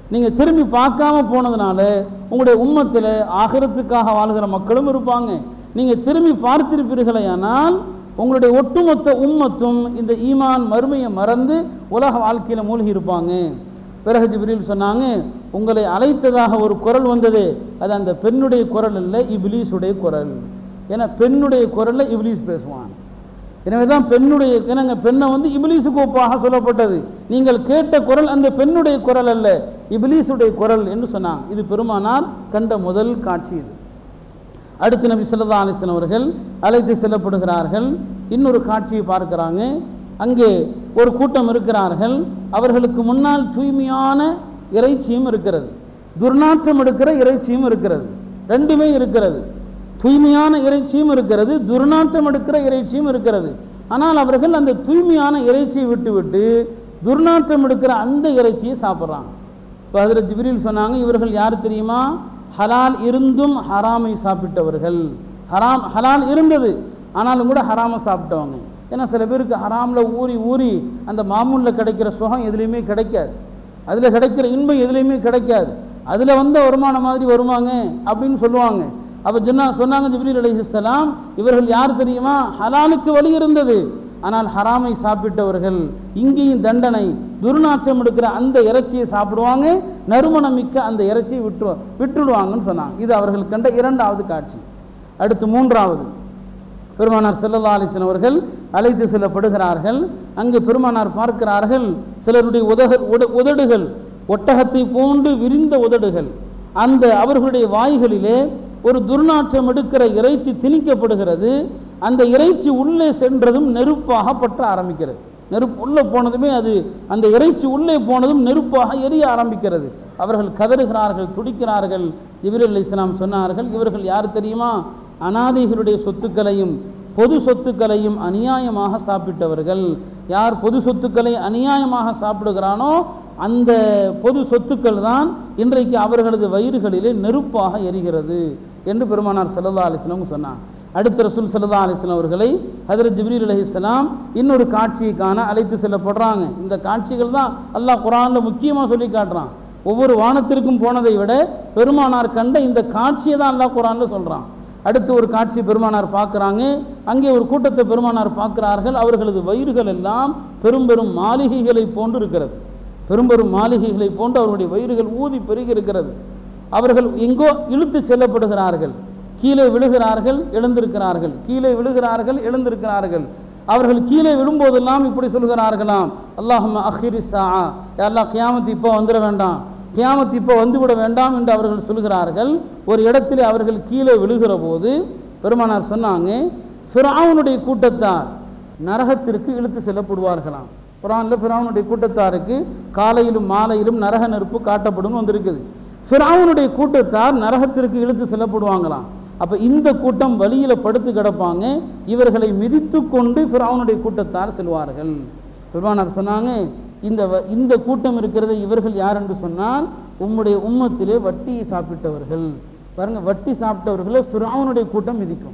நீங்கள் திரும்பி பார்க்காம போனதுனால உங்களுடைய உம்மத்தில் ஆகிரத்துக்காக வாழ்கிற மக்களும் இருப்பாங்க. நீங்கள் திரும்பி பார்த்திருப்பீர்களே ஆனால் உங்களுடைய ஒட்டுமொத்த உம்மத்தும் இந்த ஈமான் மறுமையை மறந்து உலக வாழ்க்கையில் மூழ்கி இருப்பாங்க. பிறகு ஜிப்ரீல் சொன்னாங்க, உங்களை அழைத்ததாக ஒரு குரல் வந்தது, அது அந்த பெண்ணுடைய குரல் இல்லை, இப்லீஸுடைய குரல். ஏன்னா பெண்ணுடைய குரலில் இப்லீஸ் பேசுவான். எனவே தான் பெண்ணுடைய ஏன்னாங்க பெண்ணை வந்து இப்லீஸுக்கு ஒப்பாக சொல்லப்பட்டது. நீங்கள் கேட்ட குரல் அந்த பெண்ணுடைய குரல் அல்ல, இப்லீஸுடைய குரல் என்று சொன்னாங்க. இது பெருமானார் கண்ட முதல் காட்சி. இது அடுத்து நபி ஸல்லல்லாஹு அலைஹி வஸல்லம் அவர்கள் அழைத்து செல்லப்படுகிறார்கள். இன்னொரு காட்சியை பார்க்கிறாங்க. அங்கே ஒரு கூட்டம் இருக்கிறார்கள். அவர்களுக்கு முன்னால் தூய்மையான இறைச்சியும் இருக்கிறது, துர்நாற்றம் எடுக்கிற இறைச்சியும் இருக்கிறது. ரெண்டுமே இருக்கிறது. தூய்மையான இறைச்சியும் இருக்கிறது, துர்நாற்றம் எடுக்கிற இறைச்சியும் இருக்கிறது. ஆனால் அவர்கள் அந்த தூய்மையான இறைச்சியை விட்டு விட்டு துர்நாற்றம் எடுக்கிற அந்த இறைச்சியை சாப்பிட்றாங்க. இப்போ அதில் ஜிப்ரீல் சொன்னாங்க, இவர்கள் யார் தெரியுமா? ஹலால் இருந்தும் ஹராமை சாப்பிட்டவர்கள். ஹராம் ஹலால் இருந்தது ஆனாலும் கூட ஹராமை சாப்பிட்டவங்க. ஏன்னா சில பேருக்கு ஹராமில் ஊறி ஊறி அந்த மாமூலில் கிடைக்கிற சுகம் எதுலேயுமே கிடைக்காது, அதில் கிடைக்கிற இன்பம் எதுலேயுமே கிடைக்காது. அதில் வந்த வருமானம் மாதிரி வருவாங்க அப்படின்னு சொல்லுவாங்க. அப்போ சொன்னா சொன்னாங்க ஜிப்ரீல் அலைஹிஸ்ஸலாம், இவர்கள் யார் தெரியுமா? ஹலாலுக்கு வழி இருந்தது ஆனால் ஹராமை சாப்பிட்டவர்கள். இங்கேயும் தண்டனை, துர்நாற்றம் எடுக்கிற அந்த இறைச்சியை சாப்பிடுவாங்க, நறுமணம் மிக்க அந்த இறைச்சியை விட்டு விட்டுடுவாங்கன்னு சொன்னாங்க. இது அவர்கள் கண்ட இரண்டாவது காட்சி. அடுத்து மூன்றாவது, பெருமானார் ஸல்லல்லாஹு அலைஹி வஸல்லம் அவர்கள் அழைத்து செல்லப்படுகிறார்கள். அங்கே பெருமானார் பார்க்கிறார்கள், சிலருடைய உதக உதடுகள் ஒட்டகத்தை போன்று விரிந்த உதடுகள். அந்த அவர்களுடைய வாய்களிலே ஒரு துர்நாற்றம் எடுக்கிற இறைச்சி திணிக்கப்படுகிறது. அந்த இறைச்சி உள்ளே சென்றதும் நெருப்பாக பற்ற ஆரம்பிக்கிறது. நெருப்பு உள்ளே போனதுமே அது அந்த இறைச்சி உள்ளே போனதும் நெருப்பாக எரிய ஆரம்பிக்கிறது. அவர்கள் கதறுகிறார்கள், துடிக்கிறார்கள். ஜிப்ரீல் அலைஹிஸ்ஸலாம் சொன்னார்கள், இவர்கள் யார் தெரியுமா? அனாதைகளுடைய சொத்துக்களையும் பொது சொத்துக்களையும் அநியாயமாக சாப்பிட்டவர்கள். யார் பொது சொத்துக்களை அநியாயமாக சாப்பிடுகிறானோ அந்த பொது சொத்துக்கள் தான் இன்றைக்கு அவர்களது வயிறுகளிலே நெருப்பாக எரிகிறது என்று பெருமானார் ஸல்லல்லாஹு அலைஹி வஸல்லம் சொன்னார். அடுத்த ரசூல் ஸல்லல்லாஹு அலைஹி வஸல்லம் அவர்களை ஹஜ்ரத் ஜிப்ரீல் அலைஹிஸ்ஸலாம் இன்னொரு காட்சியை காண அழைத்து செல்லப்படுறாங்க. இந்த காட்சிகள் தான் அல்லாஹ் குர்ஆனில் முக்கியமாக சொல்லி காட்டுறான். ஒவ்வொரு வானத்திற்கும் போனதை விட பெருமானார் கண்ட இந்த காட்சியை தான் அல்லாஹ் குர்ஆனில் சொல்கிறான். அடுத்து ஒரு காட்சி பெருமானார் பார்க்குறாங்க. அங்கே ஒரு கூட்டத்தை பெருமானார் பார்க்கிறார்கள். அவர்களது வயிறுகள் எல்லாம் பெரும் பெரும் மாளிகைகளை போன்று இருக்கிறது. பெரும்பெரும் மாளிகைகளை போன்று அவர்களுடைய வயிறுகள் ஊதி பெருகி இருக்கிறது. அவர்கள் எங்கோ இழுத்து செல்லப்படுகிறார்கள். கீழே விழுகிறார்கள், எழுந்திருக்கிறார்கள், கீழே விழுகிறார்கள், எழுந்திருக்கிறார்கள். அவர்கள் கீழே விழும்போதெல்லாம் இப்படி சொல்கிறார்களாம், அல்லாஹும்ம அஹ்ரி ஸாஅ, யா அல்லாஹ் கியாமத் இப்போ வந்துட வேண்டாம், கியாமத் இப்போ வந்துவிட வேண்டாம் என்று அவர்கள் சொல்கிறார்கள். ஒரு இடத்திலே அவர்கள் கீழே விழுகிற போது பெருமானார் சொன்னாங்க, ஃபிரௌனுடைய கூட்டத்தார் நரகத்திற்கு இழுத்து செல்லப்படுவார்களாம். குர்ஆனில் ஃபிரௌனுடைய கூட்டத்தாருக்கு காலையிலும் மாலையிலும் நரக நெருப்பு காட்டப்படும் வந்திருக்குது. ஃபிரௌனுடைய கூட்டத்தார் நரகத்திற்கு இழுத்து செல்லப்படுவாங்களாம். அப்போ இந்த கூட்டம் வழியில் படுத்து கிடப்பாங்க. இவர்களை மிதித்து கொண்டு ஃபிரௌனுடைய கூட்டத்தார் செல்வார்கள். பெருமானார் சொன்னாங்க, இந்த இந்த கூட்டம் இருக்கிறது, இவர்கள் யார் என்று சொன்னால் உம்முடைய உம்மத்திலே வட்டியை சாப்பிட்டவர்கள். பாருங்க, வட்டி சாப்பிட்டவர்களை ஃபிரௌனுடைய கூட்டம் மிதிக்கும்.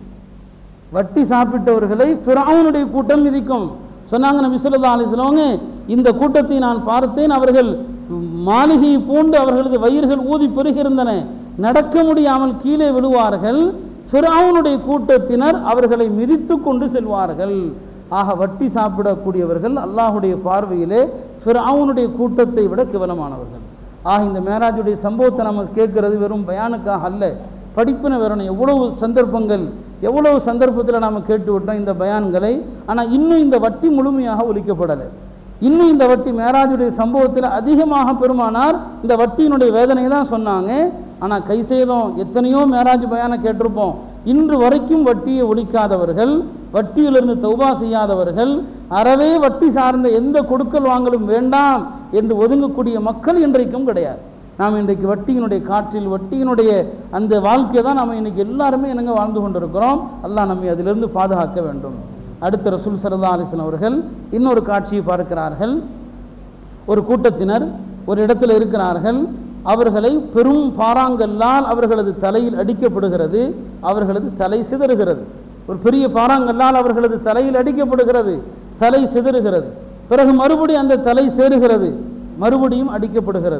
வட்டி சாப்பிட்டவர்களை ஃபிரௌனுடைய கூட்டம் மிதிக்கும் சொன்னாங்க நபி ஸல்லல்லாஹு அலைஹி வஸல்லம். இந்த கூட்டத்தை நான் பார்த்தேன், அவர்கள் மாளிகையை போன்று அவர்களது வயிறுகள் ஊதி பெருகிருந்தன, நடக்க முடியாமல் கீழே விழுவார்கள். ஃபிரௌனுடைய கூட்டத்தினர் அவர்களை மிதித்து கொண்டு செல்வார்கள். ஆக வட்டி சாப்பிடக்கூடியவர்கள் அல்லாஹுடைய பார்வையிலே ஃபிரௌனுடைய கூட்டத்தை விட கேவலமானவர்கள். ஆக இந்த மேராஜுடைய சம்பவத்தை நம்ம கேட்கறது வெறும் பயானுக்காக அல்ல, படிப்பின வரணும். எவ்வளவு சந்தர்ப்பங்கள், எவ்வளவு சந்தர்ப்பத்தில் நாம் கேட்டு விட்டோம் இந்த பயான்களை. ஆனால் இன்னும் இந்த வட்டி முழுமையாக ஒழிக்கப்படலை. இன்னும் இந்த வட்டி மேராஜுடைய சம்பவத்தில் அதிகமாக பெருமானார் இந்த வட்டியினுடைய வேதனையை தான் சொன்னாங்க. ஆனால் கை செய்தோம், எத்தனையோ மேராஜ் பயானை கேட்டிருப்போம். இன்று வரைக்கும் வட்டியை ஒழிக்காதவர்கள், வட்டியிலிருந்து தௌபா செய்யாதவர்கள், அறவே வட்டி சார்ந்த எந்த கொடுக்கல் வாங்கலும் வேண்டாம் என்று ஒதுங்கக்கூடிய மக்கள் இன்றைக்கும் கிடையாது. நாம் இன்றைக்கு வட்டியினுடைய காற்றில், வட்டியினுடைய அந்த வாழ்க்கையை தான் நாம் இன்றைக்கி எல்லாருமே என்னங்க வாழ்ந்து கொண்டிருக்கிறோம். அல்லாஹ் நம்மை அதிலிருந்து பாதுகாக்க வேண்டும். அடுத்த ரசூல் ஸல்லல்லாஹு அலைஹி வஸல்லம் அவர்கள் இன்னொரு காட்சியை பார்க்கிறார்கள். ஒரு கூட்டத்தினர் ஒரு இடத்துல இருக்கிறார்கள். அவர்களை பெரும் பாறாங்கல்லால் அவர்களது தலையில் அடிக்கப்படுகிறது, அவர்களது தலை சிதறுகிறது. ஒரு பெரிய பாறாங்கல்லால் அவர்களது தலையில் அடிக்கப்படுகிறது, தலை சிதறுகிறது. பிறகு மறுபடியும் அந்த தலை சேருகிறது, மறுபடியும் அடிக்கப்படுகிறது.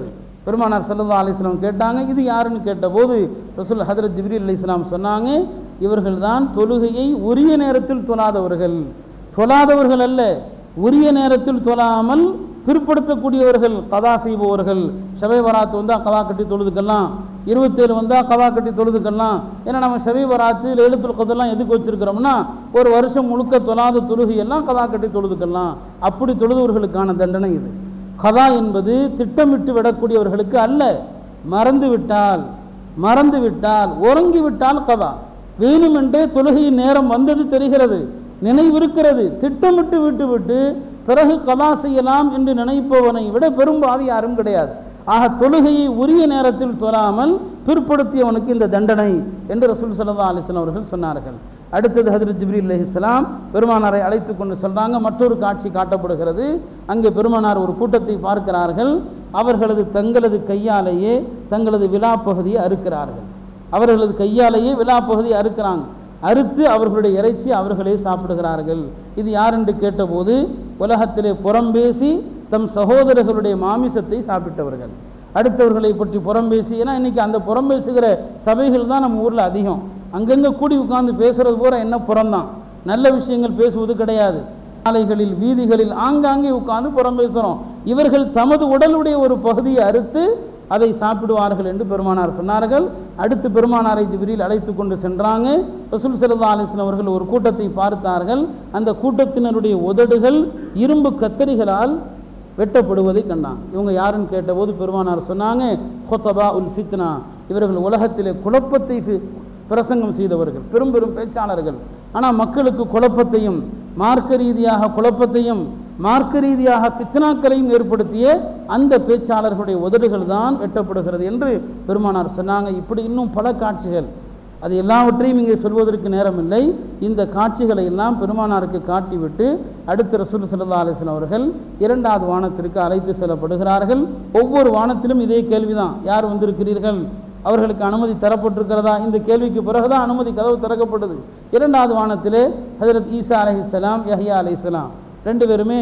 பெருமானார் ஸல்லல்லாஹு அலைஹி வஸல்லம் கேட்டாங்க, இது யாருன்னு கேட்டபோது ரசூல் ஹதரத் ஜிப்ரீல் அலைஹிஸ்ஸலாம் சொன்னாங்க, இவர்கள் தான் தொழுகையை உரிய நேரத்தில் தொழாதவர்கள். தொழாதவர்கள் அல்ல, உரிய நேரத்தில் தொழாமல் பிற்படுத்தக்கூடியவர்கள், கதா செய்பவர்கள். ஷபை பராத்து வந்தால் கதா கட்டி தொழுதுக்கலாம், இருபத்தேழு வந்தால் கதா கட்டி தொழுதுக்கலாம். ஏன்னா நம்ம ஷபை பராத்து லைலத்துல் கத்ர்லாம் எதுக்கு வச்சிருக்கிறோம்னா, ஒரு வருஷம் முழுக்க தொழாத தொழுகையெல்லாம் கதா கட்டி தொழுதுக்கலாம். அப்படி தொழுதவர்களுக்கான தண்டனை இது. கதா என்பது திட்டமிட்டு விடக்கூடியவர்களுக்கு அல்ல. மறந்து விட்டால் மறந்து விட்டால் உறங்கி விட்டால் கதா. வேணுமென்றே தொழுகையின் நேரம் வந்தது தெரிகிறது, நினைவிருக்கிறது, திட்டமிட்டு விட்டு விட்டு பிறகு கதா செய்யலாம் என்று நினைப்பவனை விட பெரும்பாவி யாரும் கிடையாது. ஆக தொழுகையை உரிய நேரத்தில் தொழாமல் பிற்படுத்தியவனுக்கு இந்த தண்டனை என்று ரசூல் ஸல்லல்லாஹு அலைஹி வஸல்லம் அவர்கள் சொன்னார்கள். அடுத்தது ஹஜ்ரத் ஜிப்ரீல் அலைஹிஸ்ஸலாம் பெருமானாரை அழைத்து கொண்டு சொல்றாங்க. மற்றொரு காட்சி காட்டப்படுகிறது. அங்கே பெருமானார் ஒரு கூட்டத்தை பார்க்கிறார்கள். அவர்களது தங்களது கையாலேயே தங்களது விலாப்பகுதியை அறுக்கிறார்கள். அவர்களது கையாலேயே விலாப்பகுதியை அறுக்கிறாங்க. அறுத்து அவர்களுடைய இறைச்சி அவர்களே சாப்பிடுகிறார்கள். இது யார் என்று கேட்டபோது, உலகத்திலே புறம்பேசி தம் சகோதரர்களுடைய மாமிசத்தை சாப்பிட்டவர்கள். அடுத்தவர்களை பற்றி புறம்பேசி, ஏன்னா இன்னைக்கு அந்த புறம்பேசுகிற சபைகள் தான் நம்ம ஊரில் அதிகம். அங்கங்கே கூடி உட்கார்ந்து பேசுறது பூரா என்ன புறம்தான், நல்ல விஷயங்கள் பேசுவது கிடையாது. சாலைகளில் வீதிகளில் ஆங்காங்கே உட்கார்ந்து புறம் பேசுகிறோம். இவர்கள் தமது உடலுடைய ஒரு பகுதியை அறுத்து அதை சாப்பிடுவார்கள் என்று பெருமானார் சொன்னார்கள். அடுத்து பெருமானாரை ஜிப்ரீல் அழைத்து கொண்டு சென்றாங்க. ரசூல் ஸல்லல்லாஹு அலைஹி வஸல்லம் அவர்கள் ஒரு கூட்டத்தை பார்த்தார்கள். அந்த கூட்டத்தினருடைய உதடுகள் இரும்பு கத்தரிகளால் வெட்டப்படுவதை கண்டாங்க. இவங்க யாருன்னு கேட்டபோது பெருமானார் சொன்னாங்க, ஹுதபா உல் ஃபித்னா, இவர்கள் உலகத்திலே குழப்பத்தை பிரசங்கம் செய்தவர்கள், பெரும் பெரும் பேச்சாளர்கள். ஆனால் மக்களுக்கு குழப்பத்தையும் மார்க்க ரீதியாக குழப்பத்தையும் மார்க்க ரீதியாக ஃபித்னாக்களையும் ஏற்படுத்திய அந்த பேச்சாளர்களுடைய உதடுகள் தான் வெட்டப்படுகிறது என்று பெருமானார் சொன்னாங்க. இப்படி இன்னும் பல காட்சிகள், அது எல்லாவற்றையும் இங்கே சொல்வதற்கு நேரமில்லை. இந்த காட்சிகளை எல்லாம் பெருமானாருக்கு காட்டிவிட்டு அடுத்த ரசூல் ஸல்லல்லாஹு அலைஹி வஸல்லம் அவர்கள் இரண்டாவது வானத்திற்கு அழைத்து செல்லப்படுகிறார்கள். ஒவ்வொரு வானத்திலும் இதே கேள்விதான், யார் வந்திருக்கிறீர்கள், அவர்களுக்கு அனுமதி தரப்பட்டிருக்கிறதா? இந்த கேள்விக்கு பிறகுதான் அனுமதி கதவு திறக்கப்பட்டது. இரண்டாவது வானத்திலே ஹஜ்ரத் ஈசா அலைஹிஸ்ஸலாம், யஹ்யா அலைஹிஸ்ஸலாம் ரெண்டு பேருமே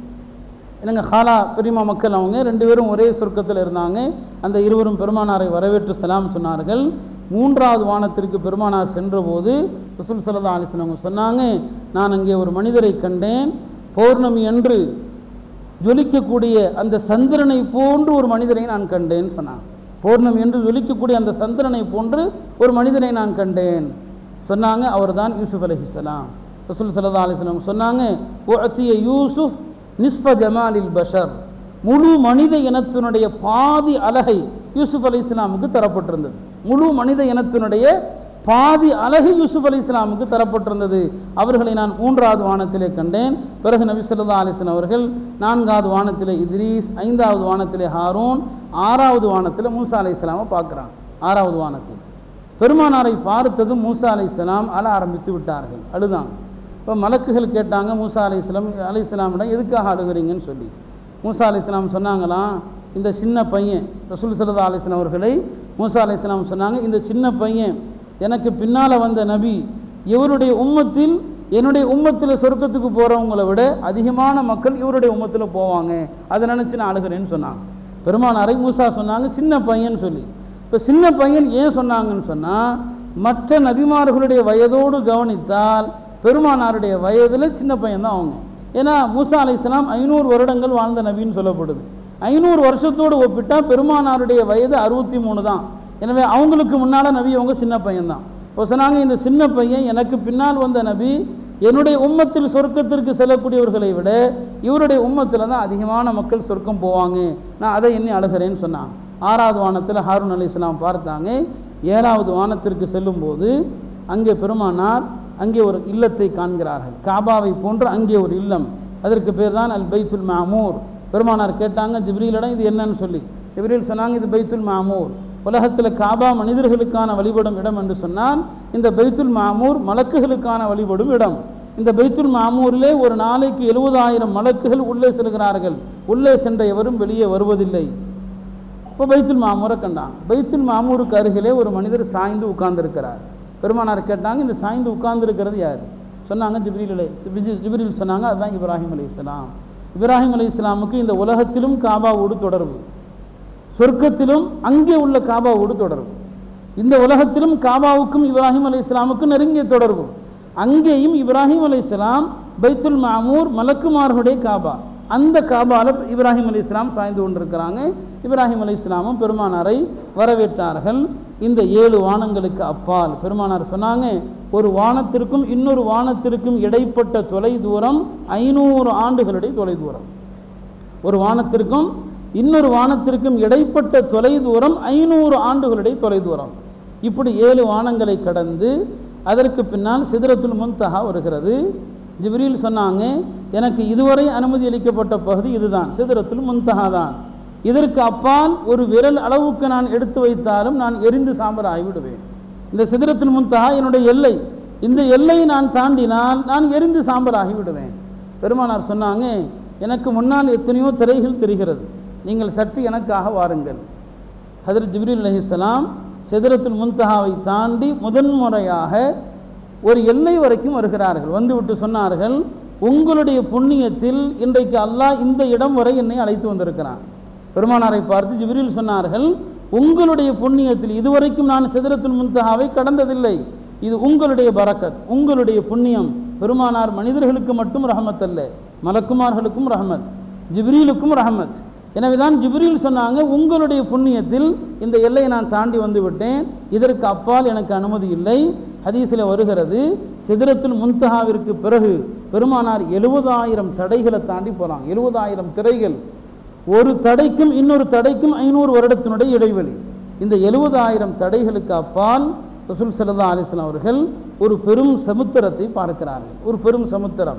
என்னங்க ஹாலா பெரியமா மக்கள், அவங்க ரெண்டு பேரும் ஒரே சொர்க்கத்தில் இருந்தாங்க. அந்த இருவரும் பெருமானாரை வரவேற்று சலாம் சொன்னார்கள். மூன்றாவது வானத்திற்கு பெருமானார் சென்றபோது ரசூல் ஸல்லல்லாஹு அலைஹி வஸல்லம் சொன்னாங்க, நான் அங்கே ஒரு மனிதரை கண்டேன், பௌர்ணமி அன்று ஜொலிக்கக்கூடிய அந்த சந்திரனை போன்று ஒரு மனிதரை நான் கண்டேன் சொன்னாங்க. பௌர்ணமி என்று ஜொலிக்கக்கூடிய அந்த சந்திரனை போன்று ஒரு மனிதனை நான் கண்டேன் சொன்னாங்க. அவர் தான் யூசுப் அலைஹிஸ்ஸலாம். ரசூல் ஸல்லல்லாஹு அலைஹி வஸல்லம் சொன்னாங்க, உஅதிய யூசுப் நிஸ்ஃப ஜமாலில் பஷர், முழு மனித இனத்தினுடைய பாதி அழகை யூசுப் அலைஹிஸ்ஸலாமுக்கு தரப்பட்டிருந்தது. முழு மனித இனத்தினுடைய பாதி அழகு யூசுப் அலைஹிஸ்ஸலாமுக்கு தரப்பட்டிருந்தது. அவர்களை நான் மூன்றாவது வானத்திலே கண்டேன். பிறகு நபி ஸல்லல்லாஹு அலைஹி வஸல்லம் அவர்கள் நான்காவது வானத்திலே இத்ரீஸ், ஐந்தாவது வானத்திலே ஹாரூன், ஆறாவது வானத்தில் மூசா அலைஹிஸ்ஸலாமை பார்க்குறாங்க. ஆறாவது வானத்தில் பெருமானாரை பார்த்ததும் மூசா அலைஹிஸ்ஸலாம் அழ ஆரம்பித்து விட்டார்கள், அழுதாங்க. இப்போ மலக்குகள் கேட்டாங்க மூசா அலைஹிஸ்ஸலாம் அலைஹிஸ்ஸலாமிடம், எதுக்காக அழுகிறீங்கன்னு சொல்லி. மூசா அலைஹிஸ்ஸலாம் சொன்னாங்களாம், இந்த சின்ன பையன், ரசூல் ஸல்லல்லாஹு அலைஹி வஸல்லம் அவர்களை மூசா அலைஹிஸ்ஸலாம் சொன்னாங்க, இந்த சின்ன பையன் எனக்கு பின்னால் வந்த நபி, இவருடைய உம்மத்தில் என்னுடைய உம்மத்தில் சொர்க்கத்துக்கு போகிறவங்களை விட அதிகமான மக்கள் இவருடைய உம்மத்தில் போவாங்க, அதை நினச்சி நான் அழுகிறேன்னு சொன்னாங்க. பெருமானாரை மூசா சொன்னாங்க சின்ன பையன் சொல்லி. இப்போ சின்ன பையன் ஏன் சொன்னாங்கன்னு சொன்னால், மற்ற நபிமார்களுடைய வயதோடு கவனித்தால் பெருமானாருடைய வயதில் சின்ன பையன் தான் அவங்க. ஏன்னா மூசா அலைஹிஸ்ஸலாம் ஐநூறு வருடங்கள் வாழ்ந்த நபின்னு சொல்லப்படுது. ஐநூறு வருஷத்தோடு ஒப்பிட்டா பெருமானாருடைய வயது அறுபத்தி மூணு தான். எனவே அவங்களுக்கு முன்னால் நபி அவங்க சின்ன பையன் தான். இப்போ சொன்னாங்க, இந்த சின்ன பையன் எனக்கு பின்னால் வந்த நபி என்னுடைய உம்மத்தில் சொர்க்கத்திற்கு செல்லக்கூடியவர்களை விட இவருடைய உம்மத்தில் தான் அதிகமான மக்கள் சொர்க்கம் போவாங்க, நான் அதை எண்ணி அழுகிறேன்னு சொன்னாங்க. ஆறாவது வானத்தில் ஹாரூன் அலைஹிஸ்ஸலாம் பார்த்தாங்க. ஏழாவது வானத்திற்கு செல்லும்போது அங்கே பெருமானார் அங்கே ஒரு இல்லத்தை காண்கிறார்கள், காபாவை போன்ற அங்கே ஒரு இல்லம், அதற்கு பேர் தான் அல் பைத்துல் மாமூர். பெருமானார் கேட்டாங்க ஜிப்ரீலிடம், இது என்னன்னு சொல்லி. ஜிப்ரீல் சொன்னாங்க, இது பைத்துல் மாமூர். உலகத்தில் காபா மனிதர்களுக்கான வழிபடும் இடம் என்று சொன்னால், இந்த பைத்துல் மாமூர் மலக்குகளுக்கான வழிபடும் இடம். இந்த பைத்துல் மாமூரிலே ஒரு நாளைக்கு எழுபதாயிரம் மலக்குகள் உள்ளே செல்கிறார்கள், உள்ளே சென்ற எவரும் வெளியே வருவதில்லை. இப்போ பைத்துல் மாமூரை கண்டாங்க. பைத்துல் மாமூருக்கு அருகிலே ஒரு மனிதர் சாய்ந்து உட்கார்ந்துருக்கிறார். பெருமானார் கேட்டாங்க, இந்த சாய்ந்து உட்கார்ந்துருக்கிறது யார்? சொன்னாங்க ஜிப்ரீல். ஜிப்ரீல் சொன்னாங்க, அதுதான் இப்ராஹிம் அலைஹிஸ்ஸலாம். இப்ராஹிம் அலைஹிஸ்ஸலாமுக்கு இந்த உலகத்திலும் காபாவோடு தொடர்பு. சொர்க்கத்திலும் அங்கே உள்ள காபாவோடு தொடர்பு, இந்த உலகத்திலும் காபாவுக்கும் இப்ராஹிம் அலைஹிஸ்ஸலாமுக்கும் நெருங்கிய தொடர்பு. அங்கேயும் இப்ராஹிம் அலைஹிஸ்ஸலாம் பைத்துல் மாமூர் மலக்குமார்களுடைய காபா, அந்த காபால இப்ராஹிம் அலைஹிஸ்ஸலாம் சாய்ந்து கொண்டிருக்கிறாங்க. இப்ராஹிம் அலைஹிஸ்ஸலாமும் பெருமானாரை வரவேற்றார்கள். இந்த ஏழு வானங்களுக்கு அப்பால் பெருமானார் சொன்னாங்க, ஒரு வானத்திற்கும் இன்னொரு வானத்திற்கும் இடைப்பட்ட தொலை தூரம் ஐநூறு ஆண்டுகளுடைய தொலை தூரம். ஒரு வானத்திற்கும் இன்னொரு வானத்திற்கும் இடைப்பட்ட தொலை தூரம் ஐநூறு ஆண்டுகளுடைய தொலை தூரம். இப்படி ஏழு வானங்களை கடந்து அதற்கு பின்னால் சிதறத்துல் முன்தஹா வருகிறது. ஜிப்ரீல் சொன்னாங்க, எனக்கு இதுவரை அனுமதி அளிக்கப்பட்ட பகுதி இதுதான், சிதறத்துல் முன்தஹா தான். இதற்கு அப்பால் ஒரு விரல் அளவுக்கு நான் எடுத்து வைத்தாலும் நான் எரிந்து சாம்பல் ஆகிவிடுவேன். இந்த சிதறத்துல் முன்தஹா என்னுடைய எல்லை, இந்த எல்லையை நான் தாண்டினால் நான் எரிந்து சாம்பல் ஆகிவிடுவேன். பெருமானார் சொன்னாங்க, எனக்கு முன்னால் எத்தனையோ திரைகள் தெரிகிறது, நீங்கள் சற்று எனக்காக வாருங்கள். ஹஜ்ரத் ஜிப்ரீல் அலைஹிஸ்ஸலாம் சிதறத்துல் முன்தஹாவை தாண்டி முதன்முறையாக ஒரு எல்லை வரைக்கும் வருகிறார்கள். வந்துவிட்டு சொன்னார்கள், உங்களுடைய புண்ணியத்தில் இன்றைக்கு அல்லாஹ் இந்த இடம் வரை என்னை அழைத்து வந்திருக்கிறான். பெருமானாரை பார்த்து ஜிப்ரீல் சொன்னார்கள், உங்களுடைய புண்ணியத்தில் இதுவரைக்கும் நான் சிதறத்துல் முன்தஹாவை கடந்ததில்லை, இது உங்களுடைய பரக்கத், உங்களுடைய புண்ணியம். பெருமானார் மனிதர்களுக்கு மட்டும் ரஹமத் அல்ல, மலக்குமார்களுக்கும் ரஹமத், ஜிப்ரீலுக்கும் ரஹமத். எனவேதான் ஜிப்ரீல் சொன்னாங்க, உங்களுடைய புண்ணியத்தில் இந்த எல்லையை நான் தாண்டி வந்து விட்டேன், இதற்கு அப்பால் எனக்கு அனுமதி இல்லை. ஹதீஸில் வருகிறது, சிதறத்துல் முன்தஹாவிற்கு பிறகு பெருமானார் எழுபதாயிரம் தடைகளை தாண்டி போகிறாங்க. எழுபதாயிரம் திரைகள், ஒரு தடைக்கும் இன்னொரு தடைக்கும் ஐநூறு வருடத்தினுடைய இடைவெளி. இந்த எழுபதாயிரம் தடைகளுக்கு அப்பால் ரசூல் ஸல்லல்லாஹு அலைஹி வஸல்லம் அவர்கள் ஒரு பெரும் சமுத்திரத்தை பார்க்கிறார்கள், ஒரு பெரும் சமுத்திரம்.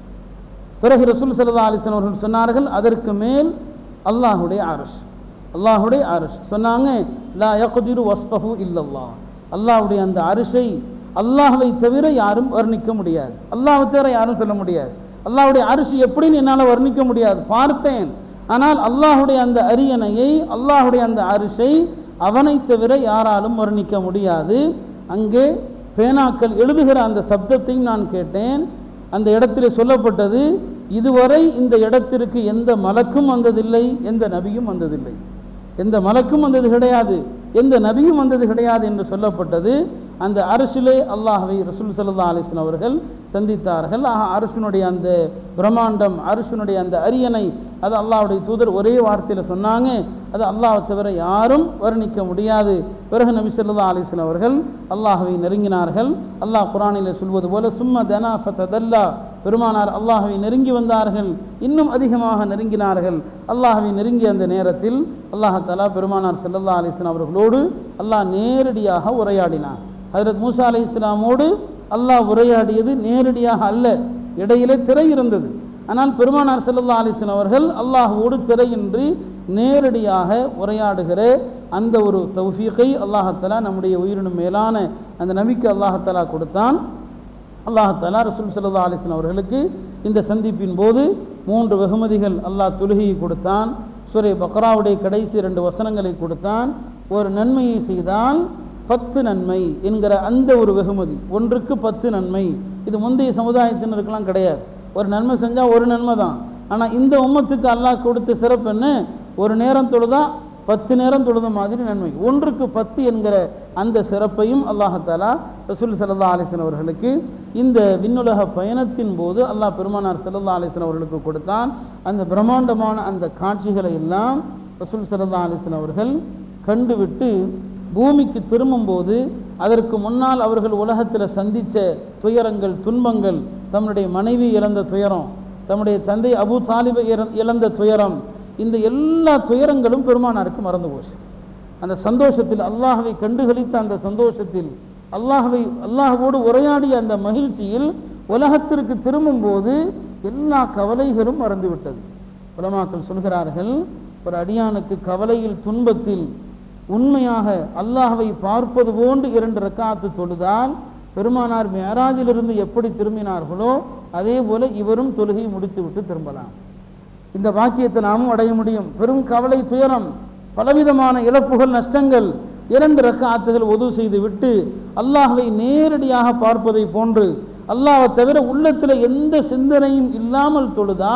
பிறகு ரசூல் ஸல்லல்லாஹு அலைஹி வஸல்லம் அவர்கள் சொன்னார்கள், அதற்கு மேல் அல்லாஹுடைய அர்ஷ், அல்லாஹுடைய அர்ஷ். சொன்னாங்க, லா யக்திரு வஸ்ஃபஹு இல்லல்லாஹ், அல்லாஹுடைய அந்த அரிசை அல்லாஹ்வை தவிர யாரும் வர்ணிக்க முடியாது, அல்லாஹ்வை தவிர யாரும் சொல்ல முடியாது. அல்லாஹுடைய அரிசி எப்படின்னு என்னால் வர்ணிக்க முடியாது, பார்த்தேன். ஆனால் அல்லாஹுடைய அந்த அரியணையை, அல்லாஹுடைய அந்த அரிசை அவனை தவிர யாராலும் வர்ணிக்க முடியாது. அங்கே பேனாக்கள் எழுதுகிற அந்த சப்தத்தையும் நான் கேட்டேன். அந்த இடத்தில் சொல்லப்பட்டது, இதுவரை இந்த இடத்திற்கு எந்த மலக்கும் வந்ததில்லை, எந்த நபியும் வந்ததில்லை, எந்த மலக்கும் வந்தது கிடையாது, எந்த நபியும் வந்தது கிடையாது என்று சொல்லப்பட்டது. அந்த அரசிலே அல்லாஹ்வை ரசூல் ஸல்லல்லாஹு அலைஹி வஸல்லம் அவர்கள் சந்தித்தார்கள். ஆக அரசனுடைய அந்த பிரம்மாண்டம், அரசனுடைய அந்த அரியணை, அது அல்லாஹ்வுடைய தூதர் ஒரே வார்த்தையில் சொன்னாங்க, அது அல்லாஹ்வை தவிர யாரும் வர்ணிக்க முடியாது. பிறகு நபி ஸல்லல்லாஹு அலைஹி வஸல்லம் அவர்கள் அல்லாஹ்வை நெருங்கினார்கள். அல்லாஹ் குர்ஆனிலே சொல்வது போல, சும்ம தனா ஃபதல்லா, பெருமானார் அல்லாஹ்வை நெருங்கி வந்தார்கள், இன்னும் அதிகமாக நெருங்கினார்கள். அல்லாஹ்வை நெருங்கிய அந்த நேரத்தில் அல்லாஹ் தஆலா பெருமானார் ஸல்லல்லாஹு அலைஹி வஸல்லம் அவர்களோடு அல்லாஹ் நேரடியாக உரையாடினார். ஹஜ்ரத் மூசா அலைஹிஸ்ஸலாமோடு அல்லாஹ் உரையாடியது நேரடியாக அல்ல, இடையிலே திரை இருந்தது. ஆனால் பெருமானார் ஸல்லல்லாஹு அலைஹி வஸல்லம் அவர்கள் அல்லாஹ்வோடு திரையின்றி நேரடியாக உரையாடுகிற அந்த ஒரு தௌஃபீகை அல்லாஹ் தஆலா நம்முடைய உயிரினும் மேலான அந்த நபிக்கு அல்லாஹ் தஆலா கொடுத்தான். அல்லாஹ் தஆலா ரசூல் ஸல்லல்லாஹு அலைஹி வஸல்லம் அவர்களுக்கு இந்த சந்திப்பின் போது மூன்று வெகுமதிகள் அல்லாஹ் தொழுகையை கொடுத்தான். சூரே பக்ராவுடைய கடைசி ரெண்டு வசனங்களை கொடுத்தான். ஒரு நன்மையை செய்தால் பத்து நன்மை என்கிற அந்த ஒரு வெகுமதி, ஒன்றுக்கு பத்து நன்மை. இது முந்தைய சமுதாயத்தினருக்கெல்லாம் கிடையாது. ஒரு நன்மை செஞ்சால் ஒரு நன்மை தான். ஆனால் இந்த உம்மத்துக்கு அல்லாஹ் கொடுத்த சிறப்பு என்ன, ஒரு நேரம் தொழுதா பத்து நேரம் தொழுத மாதிரி நன்மை, ஒன்றுக்கு பத்து என்கிற அந்த சிறப்பையும் அல்லாஹ் தஆலா ரசூல் ஸல்லல்லாஹு அலைஹி வஸல்லம் அவர்களுக்கு இந்த விண்ணுலக பயணத்தின் போது அல்லாஹ் பெருமானார் ஸல்லல்லாஹு அலைஹி வஸல்லம் அவர்களுக்கு கொடுத்தான். அந்த பிரம்மாண்டமான அந்த காட்சிகளை எல்லாம் ரசூல் ஸல்லல்லாஹு அலைஹி வஸல்லம் அவர்கள் கண்டுவிட்டு பூமிக்கு திரும்பும்போது, அதற்கு முன்னால் அவர்கள் உலகத்தில் சந்தித்த துயரங்கள், துன்பங்கள், தம்முடைய மனைவி இழந்த துயரம், தம்முடைய தந்தை அபூ தாலிபை இழந்த துயரம், இந்த எல்லா துயரங்களும் பெருமானாருக்கு மறந்து போச்சு. அந்த சந்தோஷத்தில், அல்லாஹ்வை கண்டுகளித்த அந்த சந்தோஷத்தில், அல்லாஹ்வை அல்லாஹ்வோடு உரையாடிய அந்த மகிழ்ச்சியில் உலகத்திற்கு திரும்பும்போது எல்லா கவலைகளும் மறந்துவிட்டது. உலமாக்கள் சொல்கிறார்கள், ஒரு அடியானுக்கு கவலையில், துன்பத்தில் உண்மையாக அல்லாஹ்வை பார்ப்பது போன்று இரண்டு ரக்காத்து தொழுதால் பெருமானார் மிஅராஜிலிருந்து எப்படி திரும்பினார்களோ அதே போல இவரும் தொழுகை முடித்து விட்டு திரும்பலாம். இந்த பாக்கியத்தை நாமும் அடைய முடியும். பெரும் கவலை, துயரம், பலவிதமான இழப்புகள், நஷ்டங்கள், இரண்டு ரக்காத்துகள் ஒது செய்து விட்டு அல்லாஹ்வை நேரடியாக பார்ப்பதை போன்று, அல்லாஹ்வை தவிர உள்ளத்தில் எந்த சிந்தனையும் இல்லாமல் தொழுதால்